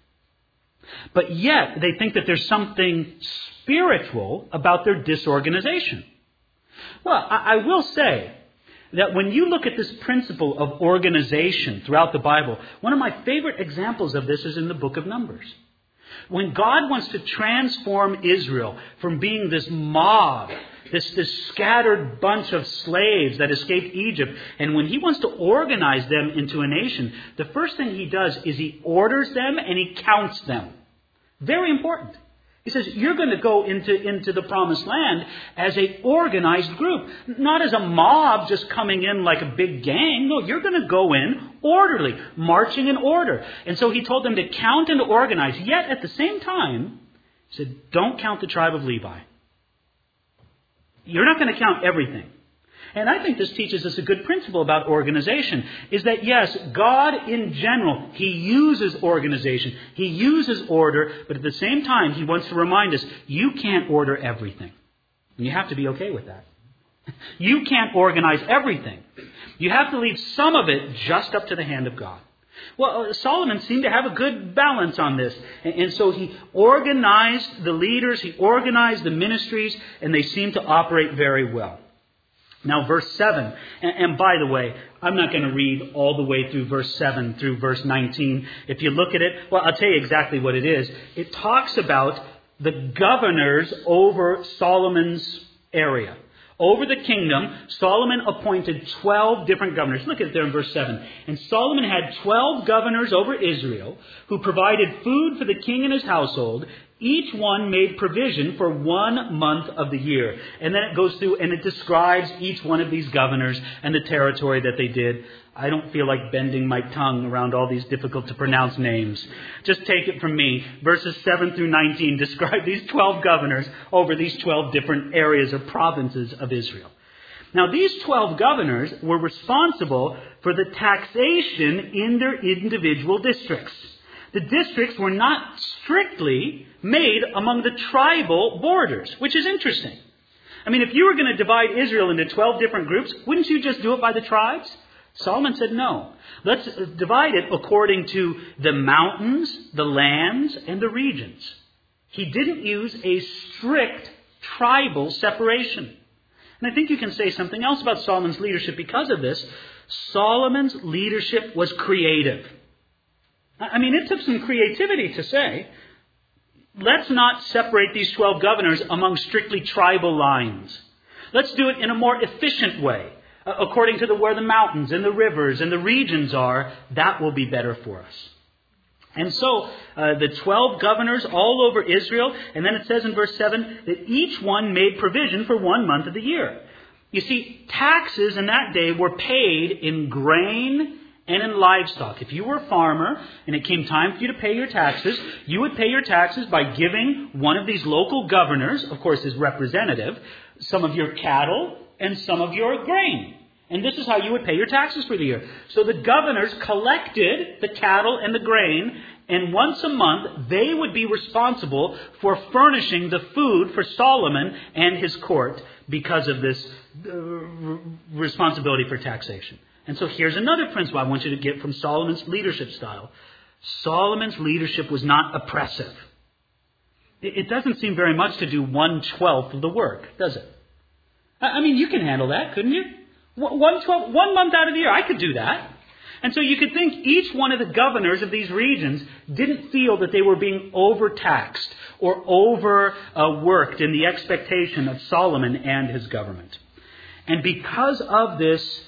[SPEAKER 1] But yet, they think that there's something spiritual about their disorganization. Well, I, I will say that when you look at this principle of organization throughout the Bible, one of my favorite examples of this is in the book of Numbers. When God wants to transform Israel from being this mob, This, this scattered bunch of slaves that escaped Egypt. And when he wants to organize them into a nation, the first thing he does is he orders them and he counts them. Very important. He says, you're going to go into, into the promised land as an organized group. Not as a mob just coming in like a big gang. No, you're going to go in orderly, marching in order. And so he told them to count and to organize. Yet at the same time, he said, don't count the tribe of Levi. You're not going to count everything. And I think this teaches us a good principle about organization, is that yes, God in general, He uses organization, He uses order, but at the same time, He wants to remind us, you can't order everything. And you have to be okay with that. You can't organize everything. You have to leave some of it just up to the hand of God. Well, Solomon seemed to have a good balance on this. And, and so he organized the leaders, he organized the ministries, and they seemed to operate very well. Now, verse seven, and, and by the way, I'm not going to read all the way through verse seven through verse nineteen. If you look at it, well, I'll tell you exactly what it is. It talks about the governors over Solomon's area. Over the kingdom, Solomon appointed twelve different governors. Look at it there in verse seven. And Solomon had twelve governors over Israel who provided food for the king and his household. Each one made provision for one month of the year. And then it goes through and it describes each one of these governors and the territory that they did. I don't feel like bending my tongue around all these difficult to pronounce names. Just take it from me. Verses seven through nineteen describe these twelve governors over these twelve different areas or provinces of Israel. Now, these twelve governors were responsible for the taxation in their individual districts. The districts were not strictly made among the tribal borders, which is interesting. I mean, if you were going to divide Israel into twelve different groups, wouldn't you just do it by the tribes? Solomon said no. Let's divide it according to the mountains, the lands, and the regions. He didn't use a strict tribal separation. And I think you can say something else about Solomon's leadership because of this. Solomon's leadership was creative. I mean, it took some creativity to say, let's not separate these twelve governors among strictly tribal lines. Let's do it in a more efficient way. According to the, where the mountains and the rivers and the regions are, that will be better for us. And so uh, the twelve governors all over Israel, and then it says in verse seven that each one made provision for one month of the year. You see, taxes in that day were paid in grain and in livestock. If you were a farmer and it came time for you to pay your taxes, you would pay your taxes by giving one of these local governors, of course his representative, some of your cattle and some of your grain. And this is how you would pay your taxes for the year. So the governors collected the cattle and the grain, and once a month they would be responsible for furnishing the food for Solomon and his court because of this uh, responsibility for taxation. And so here's another principle I want you to get from Solomon's leadership style. Solomon's leadership was not oppressive. It doesn't seem very much to do one-twelfth of the work, does it? I mean, you can handle that, couldn't you? One, twelve, one month out of the year, I could do that. And so you could think each one of the governors of these regions didn't feel that they were being overtaxed or overworked in the expectation of Solomon and his government. And because of this,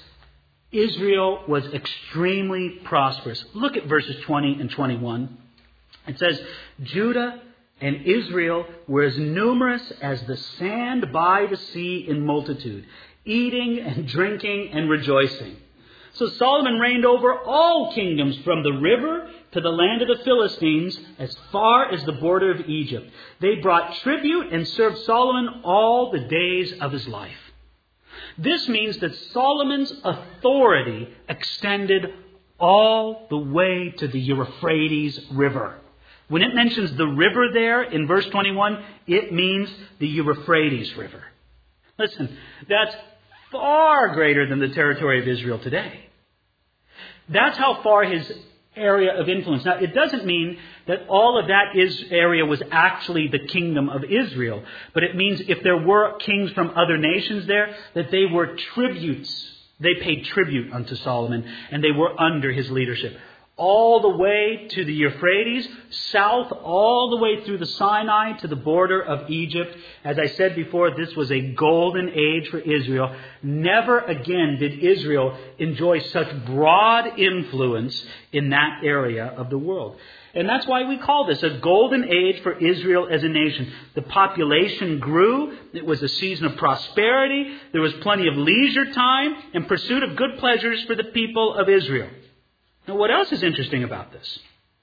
[SPEAKER 1] Israel was extremely prosperous. Look at verses twenty and twenty-one. It says, Judah and Israel were as numerous as the sand by the sea in multitude, eating and drinking and rejoicing. So Solomon reigned over all kingdoms from the river to the land of the Philistines as far as the border of Egypt. They brought tribute and served Solomon all the days of his life. This means that Solomon's authority extended all the way to the Euphrates River. When it mentions the river there in verse twenty-one, it means the Euphrates River. Listen, that's far greater than the territory of Israel today. That's how far his area of influence. Now, it doesn't mean that all of that is, area was actually the kingdom of Israel, but it means if there were kings from other nations there, that they were tributes. They paid tribute unto Solomon, and they were under his leadership. All the way to the Euphrates, south all the way through the Sinai to the border of Egypt. As I said before, this was a golden age for Israel. Never again did Israel enjoy such broad influence in that area of the world. And that's why we call this a golden age for Israel as a nation. The population grew. It was a season of prosperity. There was plenty of leisure time and pursuit of good pleasures for the people of Israel. Now, what else is interesting about this?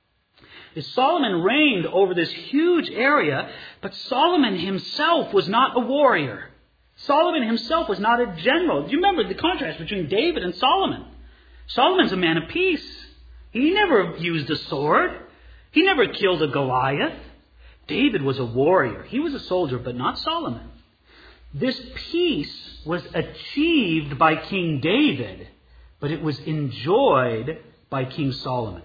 [SPEAKER 1] Is Solomon reigned over this huge area, but Solomon himself was not a warrior. Solomon himself was not a general. Do you remember the contrast between David and Solomon? Solomon's a man of peace. He never used a sword. He never killed a Goliath. David was a warrior. He was a soldier, but not Solomon. This peace was achieved by King David, but it was enjoyed by King Solomon.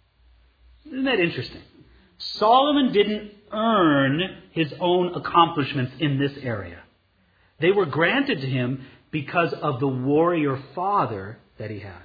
[SPEAKER 1] Isn't that interesting? Solomon didn't earn his own accomplishments in this area. They were granted to him because of the warrior father that he had.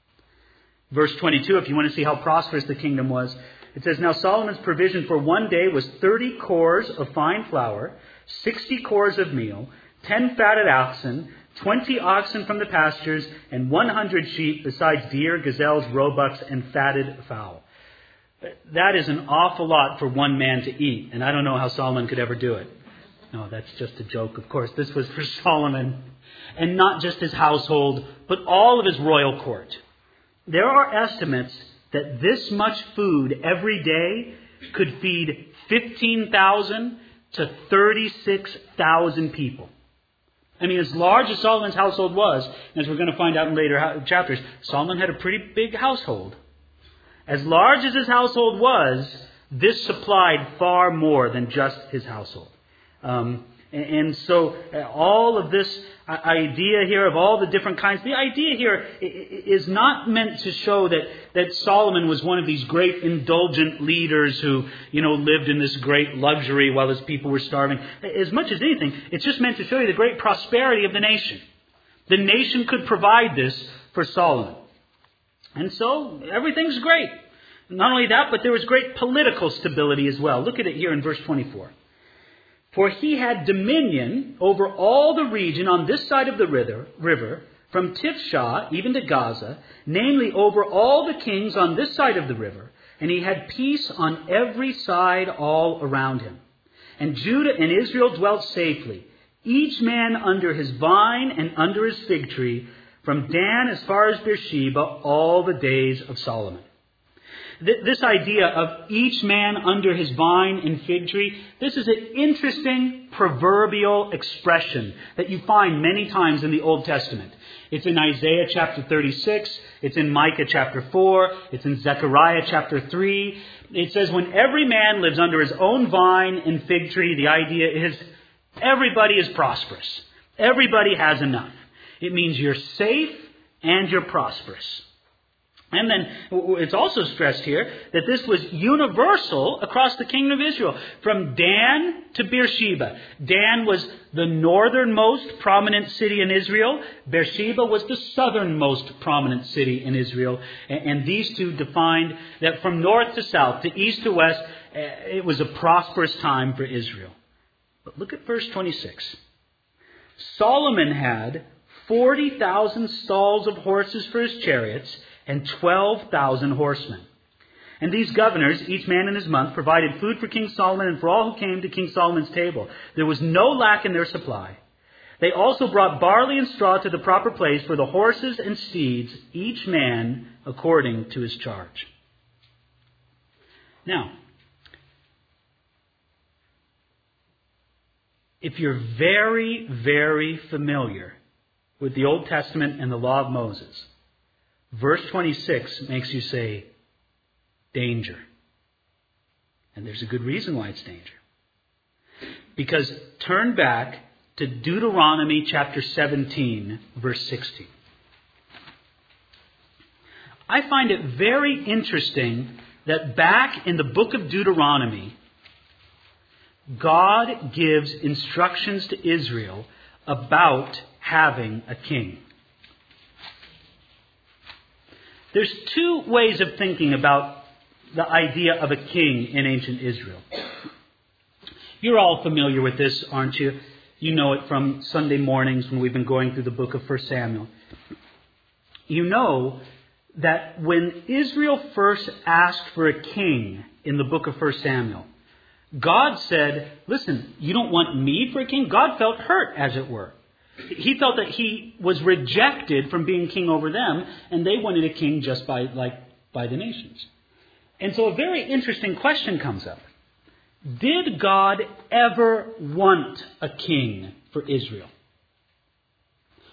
[SPEAKER 1] Verse twenty-two, if you want to see how prosperous the kingdom was, it says, Now Solomon's provision for one day was thirty cores of fine flour, sixty cores of meal, ten fatted oxen, twenty oxen from the pastures, and one hundred sheep, besides deer, gazelles, roebucks, and fatted fowl. That is an awful lot for one man to eat, and I don't know how Solomon could ever do it. No, that's just a joke, of course. This was for Solomon, and not just his household, but all of his royal court. There are estimates that this much food every day could feed fifteen thousand to thirty-six thousand people. I mean, as large as Solomon's household was, as we're going to find out in later chapters, Solomon had a pretty big household. As large as his household was, this supplied far more than just his household. Um, and, and so uh, all of this idea here of all the different kinds, the idea here is not meant to show that, that Solomon was one of these great indulgent leaders who, you know, lived in this great luxury while his people were starving. As much as anything, it's just meant to show you the great prosperity of the nation. The nation could provide this for Solomon. And so everything's great. Not only that, but there was great political stability as well. Look at it here in verse twenty-four. For he had dominion over all the region on this side of the river, river, from Tifshah even to Gaza, namely over all the kings on this side of the river, and he had peace on every side all around him. And Judah and Israel dwelt safely, each man under his vine and under his fig tree, from Dan as far as Beersheba, all the days of Solomon. This idea of each man under his vine and fig tree, this is an interesting proverbial expression that you find many times in the Old Testament. It's in Isaiah chapter thirty-six. It's in Micah chapter four. It's in Zechariah chapter three. It says when every man lives under his own vine and fig tree, the idea is everybody is prosperous. Everybody has enough. It means you're safe and you're prosperous. And then it's also stressed here that this was universal across the kingdom of Israel, from Dan to Beersheba. Dan was the northernmost prominent city in Israel. Beersheba was the southernmost prominent city in Israel. And these two defined that from north to south, to east to west, it was a prosperous time for Israel. But look at verse twenty-six. Solomon had forty thousand stalls of horses for his chariots, and twelve thousand horsemen. And these governors, each man in his month, provided food for King Solomon and for all who came to King Solomon's table. There was no lack in their supply. They also brought barley and straw to the proper place for the horses and steeds, each man according to his charge. Now, if you're very, very familiar with the Old Testament and the Law of Moses, verse twenty-six makes you say, danger. And there's a good reason why it's danger. Because turn back to Deuteronomy chapter seventeen, verse sixteen. I find it very interesting that back in the book of Deuteronomy, God gives instructions to Israel about having a king. There's two ways of thinking about the idea of a king in ancient Israel. You're all familiar with this, aren't you? You know it from Sunday mornings when we've been going through the book of First Samuel. You know that when Israel first asked for a king in the book of First Samuel, God said, listen, you don't want me for a king? God felt hurt, as it were. He felt that he was rejected from being king over them, and they wanted a king just by like by the nations. And so a very interesting question comes up. Did God ever want a king for Israel?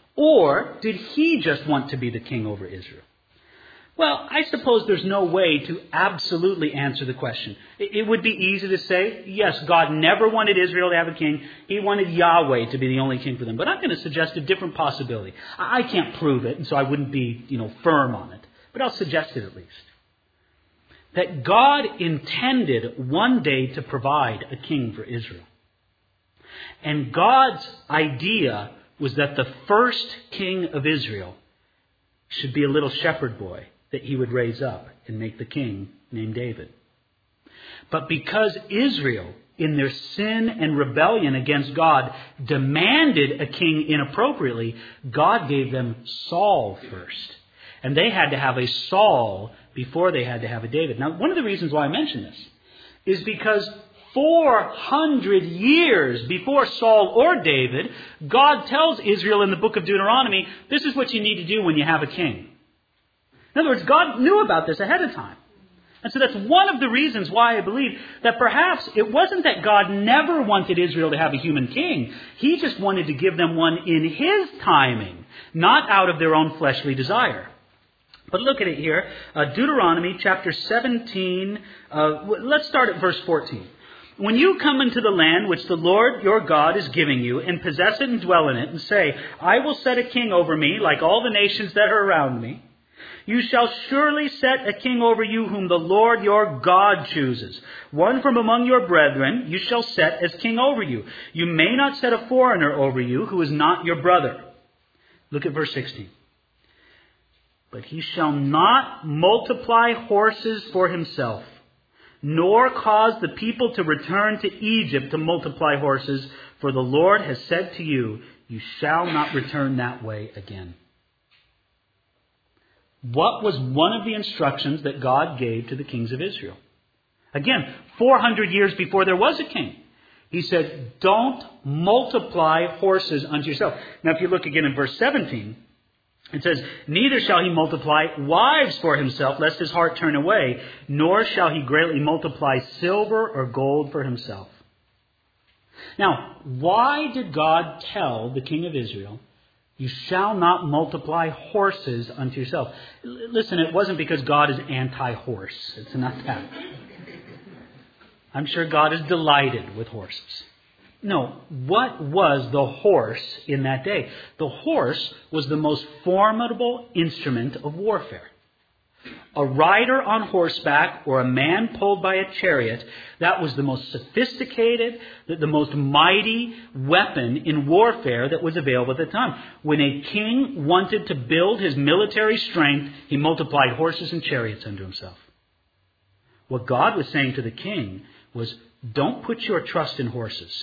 [SPEAKER 1] Or did he just want to be the king over Israel? Well, I suppose there's no way to absolutely answer the question. It would be easy to say, yes, God never wanted Israel to have a king. He wanted Yahweh to be the only king for them. But I'm going to suggest a different possibility. I can't prove it, and so I wouldn't be, you know, firm on it. But I'll suggest it at least. That God intended one day to provide a king for Israel. And God's idea was that the first king of Israel should be a little shepherd boy that he would raise up and make the king named David. But because Israel, in their sin and rebellion against God, demanded a king inappropriately, God gave them Saul first. And they had to have a Saul before they had to have a David. Now, one of the reasons why I mention this is because four hundred years before Saul or David, God tells Israel in the book of Deuteronomy, this is what you need to do when you have a king. In other words, God knew about this ahead of time. And so that's one of the reasons why I believe that perhaps it wasn't that God never wanted Israel to have a human king. He just wanted to give them one in His timing, not out of their own fleshly desire. But look at it here, uh, Deuteronomy chapter seventeen, uh, let's start at verse fourteen. When you come into the land which the Lord your God is giving you, and possess it and dwell in it, and say, I will set a king over me, like all the nations that are around me, you shall surely set a king over you whom the Lord your God chooses. One from among your brethren you shall set as king over you. You may not set a foreigner over you who is not your brother. Look at verse sixteen. But he shall not multiply horses for himself, nor cause the people to return to Egypt to multiply horses, for the Lord has said to you, you shall not return that way again. What was one of the instructions that God gave to the kings of Israel? Again, four hundred years before there was a king. He said, don't multiply horses unto yourself. Now, if you look again in verse seventeen, it says, neither shall he multiply wives for himself, lest his heart turn away, nor shall he greatly multiply silver or gold for himself. Now, why did God tell the king of Israel, you shall not multiply horses unto yourself? L- listen, it wasn't because God is anti-horse. It's not that. I'm sure God is delighted with horses. No, what was the horse in that day? The horse was the most formidable instrument of warfare. A rider on horseback or a man pulled by a chariot, that was the most sophisticated, the, the most mighty weapon in warfare that was available at the time. When a king wanted to build his military strength, he multiplied horses and chariots unto himself. What God was saying to the king was, don't put your trust in horses.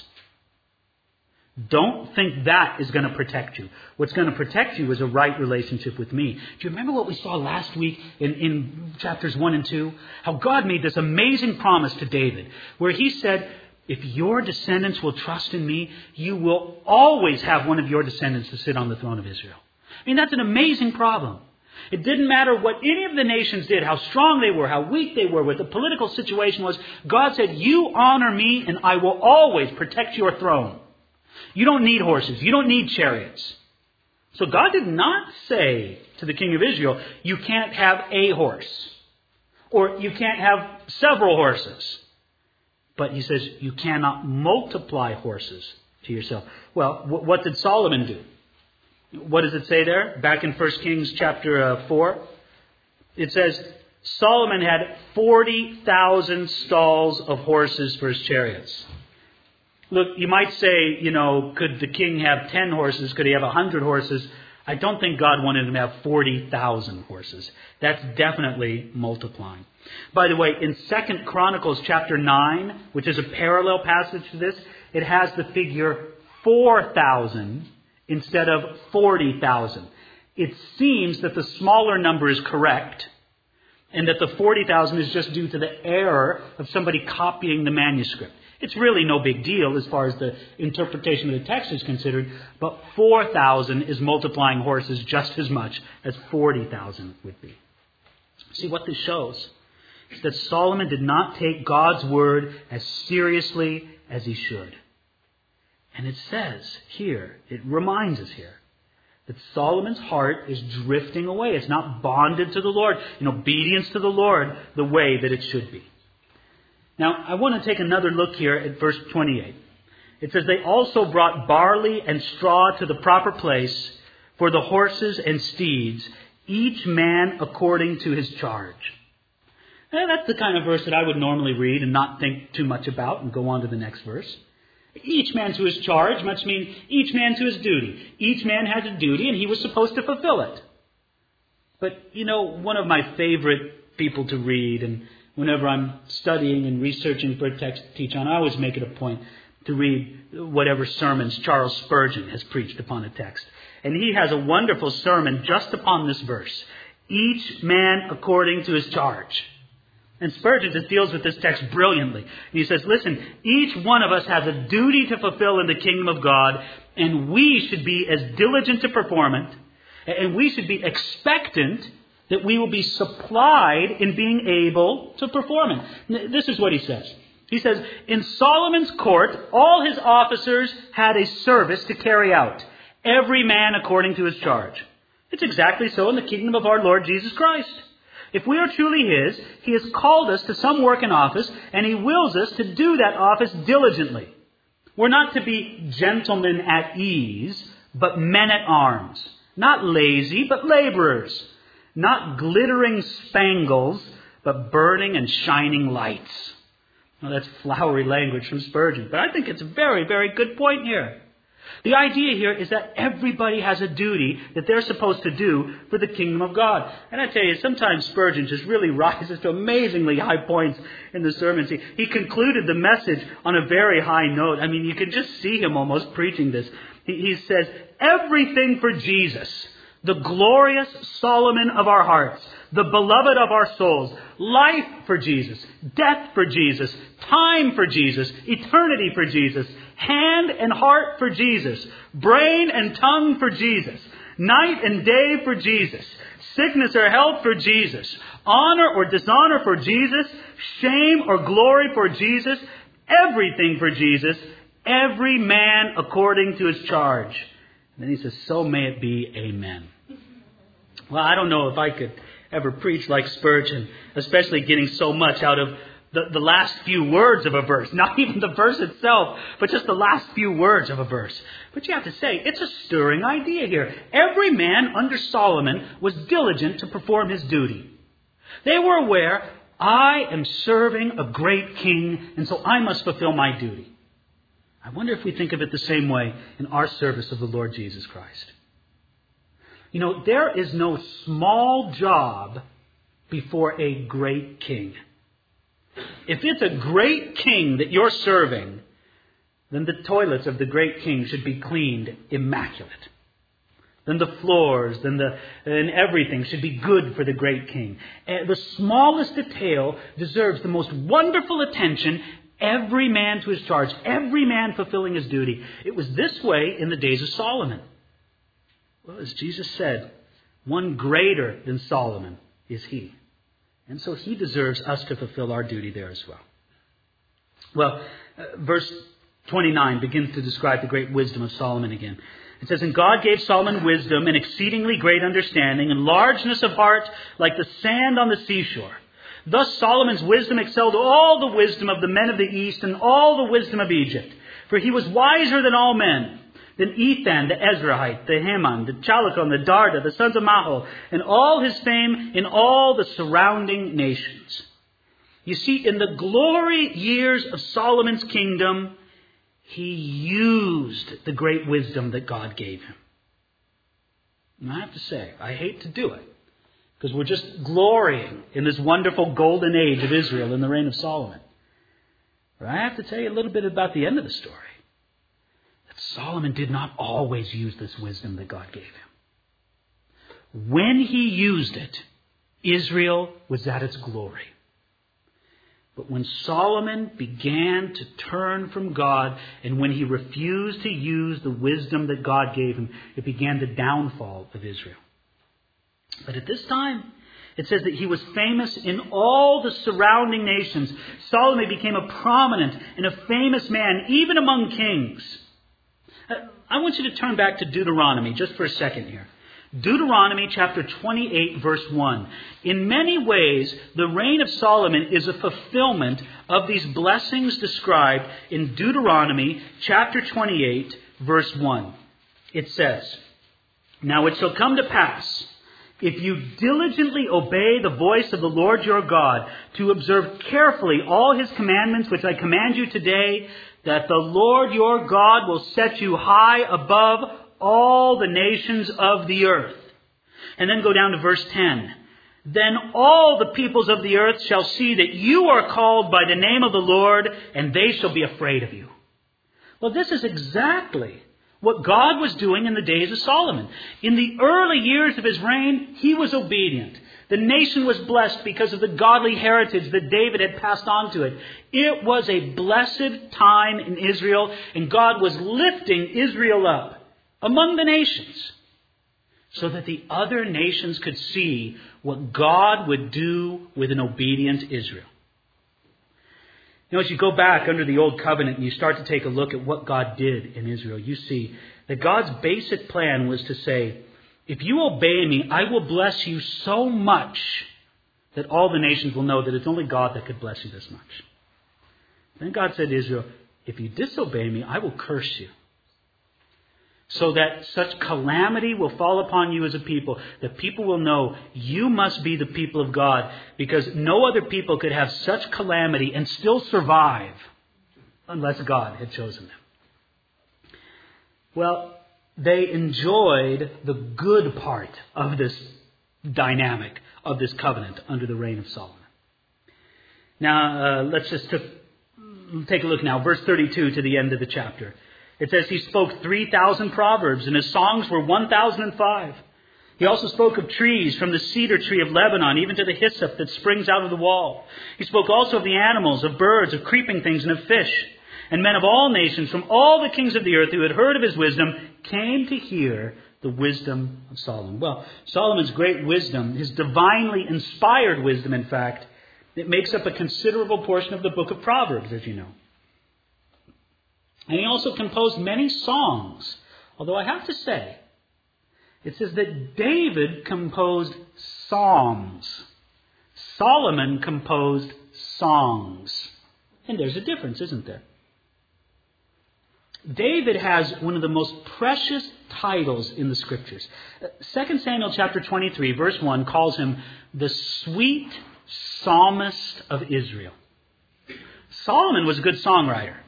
[SPEAKER 1] Don't think that is going to protect you. What's going to protect you is a right relationship with me. Do you remember what we saw last week in, in chapters one and two? How God made this amazing promise to David, where he said, if your descendants will trust in me, you will always have one of your descendants to sit on the throne of Israel. I mean, that's an amazing problem. It didn't matter what any of the nations did, how strong they were, how weak they were, what the political situation was. God said, you honor me and I will always protect your throne. You don't need horses. You don't need chariots. So God did not say to the king of Israel, you can't have a horse. Or you can't have several horses. But he says, you cannot multiply horses to yourself. Well, what did Solomon do? What does it say there? Back in First Kings chapter uh, four. It says, Solomon had forty thousand stalls of horses for his chariots. Look, you might say, you know, could the king have ten horses? Could he have one hundred horses? I don't think God wanted him to have forty thousand horses. That's definitely multiplying. By the way, in Second Chronicles chapter nine, which is a parallel passage to this, it has the figure four thousand instead of forty thousand. It seems that the smaller number is correct and that the forty thousand is just due to the error of somebody copying the manuscript. It's really no big deal as far as the interpretation of the text is considered, but four thousand is multiplying horses just as much as forty thousand would be. See, what this shows is that Solomon did not take God's word as seriously as he should. And it says here, it reminds us here, That Solomon's heart is drifting away. It's not bonded to the Lord, in obedience to the Lord, the way that it should be. Now, I want to take another look here at verse twenty-eight. It says, they also brought barley and straw to the proper place for the horses and steeds, each man according to his charge. And that's the kind of verse that I would normally read and not think too much about and go on to the next verse. Each man to his charge must mean each man to his duty. Each man has a duty and he was supposed to fulfill it. But, you know, one of my favorite people to read, and whenever I'm studying and researching for a text to teach on, I always make it a point to read whatever sermons Charles Spurgeon has preached upon a text. And he has a wonderful sermon just upon this verse. Each man according to his charge. And Spurgeon just deals with this text brilliantly. He says, listen, each one of us has a duty to fulfill in the kingdom of God, and we should be as diligent to perform it, and we should be expectant that we will be supplied in being able to perform it. This is what he says. He says, in Solomon's court, all his officers had a service to carry out, every man according to his charge. It's exactly so in the kingdom of our Lord Jesus Christ. If we are truly His, He has called us to some work and office, and He wills us to do that office diligently. We're not to be gentlemen at ease, but men at arms. Not lazy, but laborers. Not glittering spangles, but burning and shining lights. Well, that's flowery language from Spurgeon, but I think it's a very, very good point here. The idea here is that everybody has a duty that they're supposed to do for the kingdom of God. And I tell you, sometimes Spurgeon just really rises to amazingly high points in the sermons. He, he concluded the message on a very high note. I mean, you can just see him almost preaching this. He, he says, everything for Jesus, the glorious Solomon of our hearts, the beloved of our souls, life for Jesus, death for Jesus, time for Jesus, eternity for Jesus, hand and heart for Jesus, brain and tongue for Jesus, night and day for Jesus, sickness or health for Jesus, honor or dishonor for Jesus, shame or glory for Jesus, everything for Jesus, every man according to his charge. And then he says, so may it be, amen. Well, I don't know if I could ever preach like Spurgeon, especially getting so much out of the, the last few words of a verse. Not even the verse itself, but just the last few words of a verse. But you have to say, it's a stirring idea here. Every man under Solomon was diligent to perform his duty. They were aware, I am serving a great king, and so I must fulfill my duty. I wonder if we think of it the same way in our service of the Lord Jesus Christ. You know, there is no small job before a great king. If it's a great king that you're serving, then the toilets of the great king should be cleaned immaculate. Then the floors, then the and everything should be good for the great king. And the smallest detail deserves the most wonderful attention. Every man to his charge, every man fulfilling his duty. It was this way in the days of Solomon. Well, as Jesus said, one greater than Solomon is he. And so he deserves us to fulfill our duty there as well. Well, uh, verse twenty-nine begins to describe the great wisdom of Solomon again. It says, and God gave Solomon wisdom and exceedingly great understanding and largeness of heart like the sand on the seashore. Thus Solomon's wisdom excelled all the wisdom of the men of the East and all the wisdom of Egypt. For he was wiser than all men, than Ethan the Ezrahite, the Heman, the Chalcon, the Darda, the sons of Mahol, and all his fame in all the surrounding nations. You see, in the glory years of Solomon's kingdom, he used the great wisdom that God gave him. And I have to say, I hate to do it, because we're just glorying in this wonderful golden age of Israel in the reign of Solomon. But I have to tell you a little bit about the end of the story. That Solomon did not always use this wisdom that God gave him. When he used it, Israel was at its glory. But when Solomon began to turn from God, and when he refused to use the wisdom that God gave him, it began the downfall of Israel. But at this time, it says that he was famous in all the surrounding nations. Solomon became a prominent and a famous man, even among kings. I want you to turn back to Deuteronomy just for a second here. Deuteronomy chapter twenty-eight, verse one. In many ways, the reign of Solomon is a fulfillment of these blessings described in Deuteronomy chapter twenty-eight, verse one. It says, "Now it shall come to pass, if you diligently obey the voice of the Lord your God, to observe carefully all his commandments which I command you today, that the Lord your God will set you high above all the nations of the earth." And then go down to verse ten. "Then all the peoples of the earth shall see that you are called by the name of the Lord, and they shall be afraid of you." Well, this is exactly what God was doing in the days of Solomon. In the early years of his reign, he was obedient. The nation was blessed because of the godly heritage that David had passed on to it. It was a blessed time in Israel, and God was lifting Israel up among the nations so that the other nations could see what God would do with an obedient Israel. You know, as you go back under the Old Covenant and you start to take a look at what God did in Israel, you see that God's basic plan was to say, if you obey me, I will bless you so much that all the nations will know that it's only God that could bless you this much. Then God said to Israel, if you disobey me, I will curse you, so that such calamity will fall upon you as a people, that people will know you must be the people of God, because no other people could have such calamity and still survive unless God had chosen them. Well, they enjoyed the good part of this dynamic, of this covenant under the reign of Solomon. Now, uh, let's just t- take a look now. Verse thirty-two to the end of the chapter. It says he spoke three thousand proverbs, and his songs were one thousand five. He also spoke of trees, from the cedar tree of Lebanon, even to the hyssop that springs out of the wall. He spoke also of the animals, of birds, of creeping things, and of fish. And men of all nations, from all the kings of the earth who had heard of his wisdom, came to hear the wisdom of Solomon. Well, Solomon's great wisdom, his divinely inspired wisdom, in fact, it makes up a considerable portion of the book of Proverbs, as you know. And he also composed many songs. Although I have to say, it says that David composed psalms. Solomon composed songs. And there's a difference, isn't there? David has one of the most precious titles in the Scriptures. Second Samuel chapter twenty-three, verse one, calls him the sweet psalmist of Israel. Solomon was a good songwriter.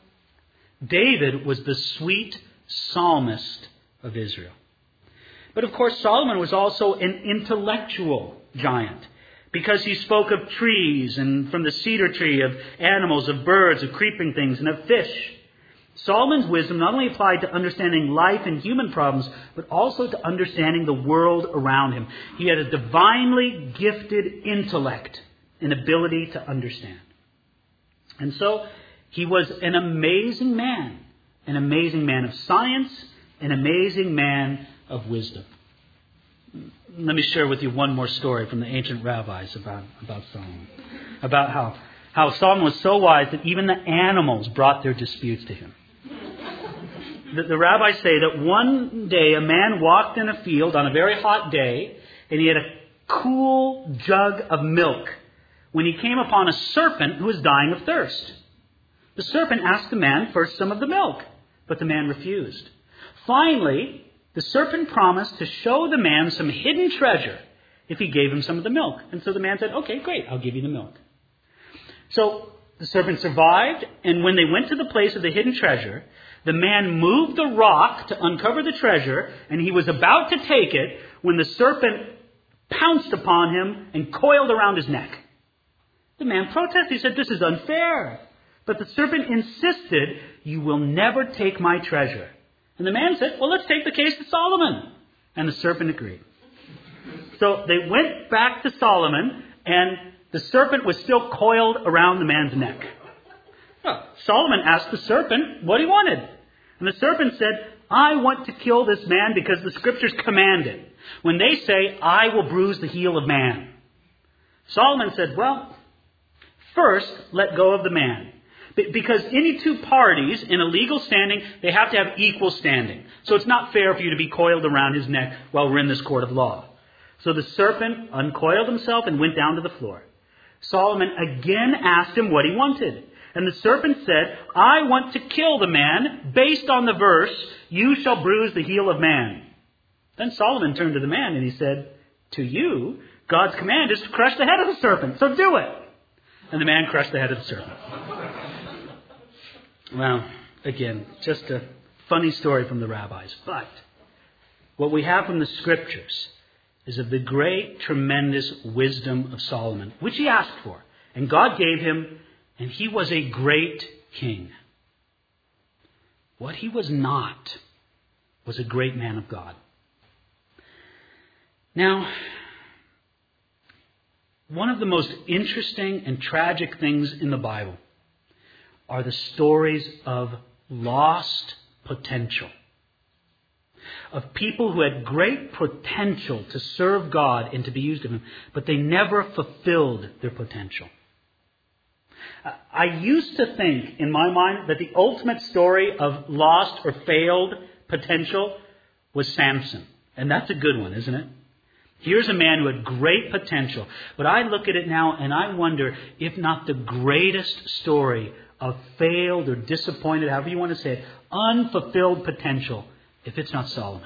[SPEAKER 1] David was the sweet psalmist of Israel. But of course, Solomon was also an intellectual giant, because he spoke of trees, and from the cedar tree, of animals, of birds, of creeping things, and of fish. Solomon's wisdom not only applied to understanding life and human problems, but also to understanding the world around him. He had a divinely gifted intellect and ability to understand. And so, he was an amazing man, an amazing man of science, an amazing man of wisdom. Let me share with you one more story from the ancient rabbis about, about Solomon. About how, how Solomon was so wise that even the animals brought their disputes to him. The, the rabbis say that one day a man walked in a field on a very hot day, and he had a cool jug of milk when he came upon a serpent who was dying of thirst. The serpent asked the man for some of the milk, but the man refused. Finally, the serpent promised to show the man some hidden treasure if he gave him some of the milk. And so the man said, okay, great, I'll give you the milk. So the serpent survived, and when they went to the place of the hidden treasure, the man moved the rock to uncover the treasure, and he was about to take it when the serpent pounced upon him and coiled around his neck. The man protested. He said, this is unfair. But the serpent insisted, you will never take my treasure. And the man said, well, let's take the case to Solomon. And the serpent agreed. So they went back to Solomon, and the serpent was still coiled around the man's neck. Well, Solomon asked the serpent what he wanted. And the serpent said, I want to kill this man because the Scriptures command it, when they say, I will bruise the heel of man. Solomon said, well, first let go of the man. Because any two parties in a legal standing, they have to have equal standing. So it's not fair for you to be coiled around his neck while we're in this court of law. So the serpent uncoiled himself and went down to the floor. Solomon again asked him what he wanted. And the serpent said, I want to kill the man based on the verse, you shall bruise the heel of man. Then Solomon turned to the man and he said, to you, God's command is to crush the head of the serpent, so do it. And the man crushed the head of the serpent. Well, again, just a funny story from the rabbis. But what we have from the scriptures is of the great, tremendous wisdom of Solomon, which he asked for. And God gave him, and he was a great king. What he was not was a great man of God. Now, one of the most interesting and tragic things in the Bible are the stories of lost potential. Of people who had great potential to serve God and to be used of Him, but they never fulfilled their potential. I used to think in my mind that the ultimate story of lost or failed potential was Samson. And that's a good one, isn't it? Here's a man who had great potential. But I look at it now and I wonder if not the greatest story of failed or disappointed, however you want to say it, unfulfilled potential, if it's not Solomon.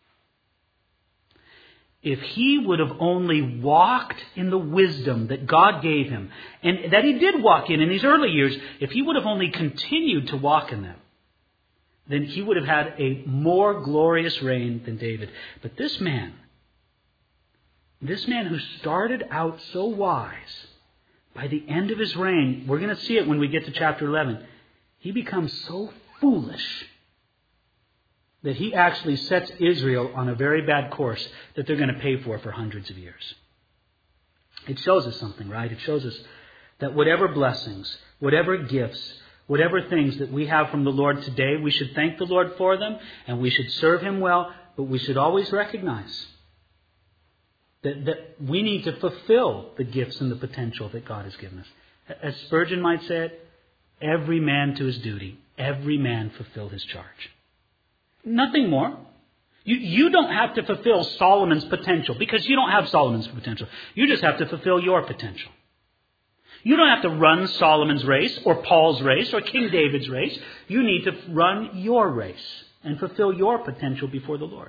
[SPEAKER 1] If he would have only walked in the wisdom that God gave him, and that he did walk in in these early years, if he would have only continued to walk in them, then he would have had a more glorious reign than David. But this man, this man who started out so wise, by the end of his reign, we're going to see it when we get to chapter eleven, he becomes so foolish that he actually sets Israel on a very bad course that they're going to pay for for hundreds of years. It shows us something, right? It shows us that whatever blessings, whatever gifts, whatever things that we have from the Lord today, we should thank the Lord for them and we should serve Him well, but we should always recognize that, that we need to fulfill the gifts and the potential that God has given us. As Spurgeon might say it, every man to his duty, every man fulfill his charge. Nothing more. You, you don't have to fulfill Solomon's potential because you don't have Solomon's potential. You just have to fulfill your potential. You don't have to run Solomon's race or Paul's race or King David's race. You need to run your race and fulfill your potential before the Lord.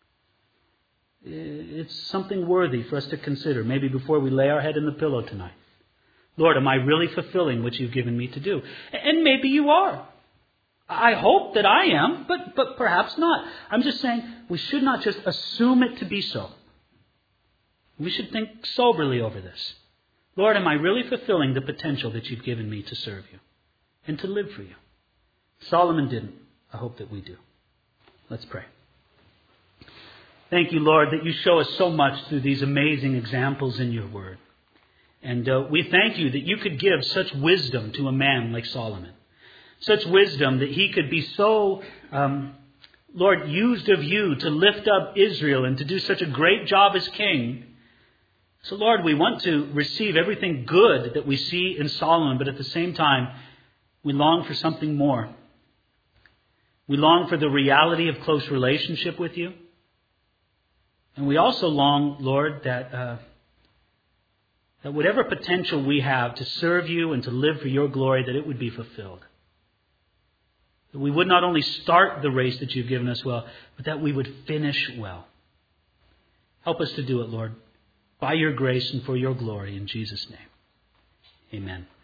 [SPEAKER 1] It's something worthy for us to consider, maybe before we lay our head in the pillow tonight. Lord, am I really fulfilling what you've given me to do? And maybe you are. I hope that I am, but, but perhaps not. I'm just saying we should not just assume it to be so. We should think soberly over this. Lord, am I really fulfilling the potential that you've given me to serve you and to live for you? Solomon didn't. I hope that we do. Let's pray. Thank you, Lord, that you show us so much through these amazing examples in your word. And uh, we thank you that you could give such wisdom to a man like Solomon. Such wisdom that he could be so, um, Lord, used of you to lift up Israel and to do such a great job as king. So, Lord, we want to receive everything good that we see in Solomon, but at the same time, we long for something more. We long for the reality of close relationship with you. And we also long, Lord, that uh, that whatever potential we have to serve you and to live for your glory, that it would be fulfilled. That we would not only start the race that you've given us well, but that we would finish well. Help us to do it, Lord, by your grace and for your glory. In Jesus' name, amen.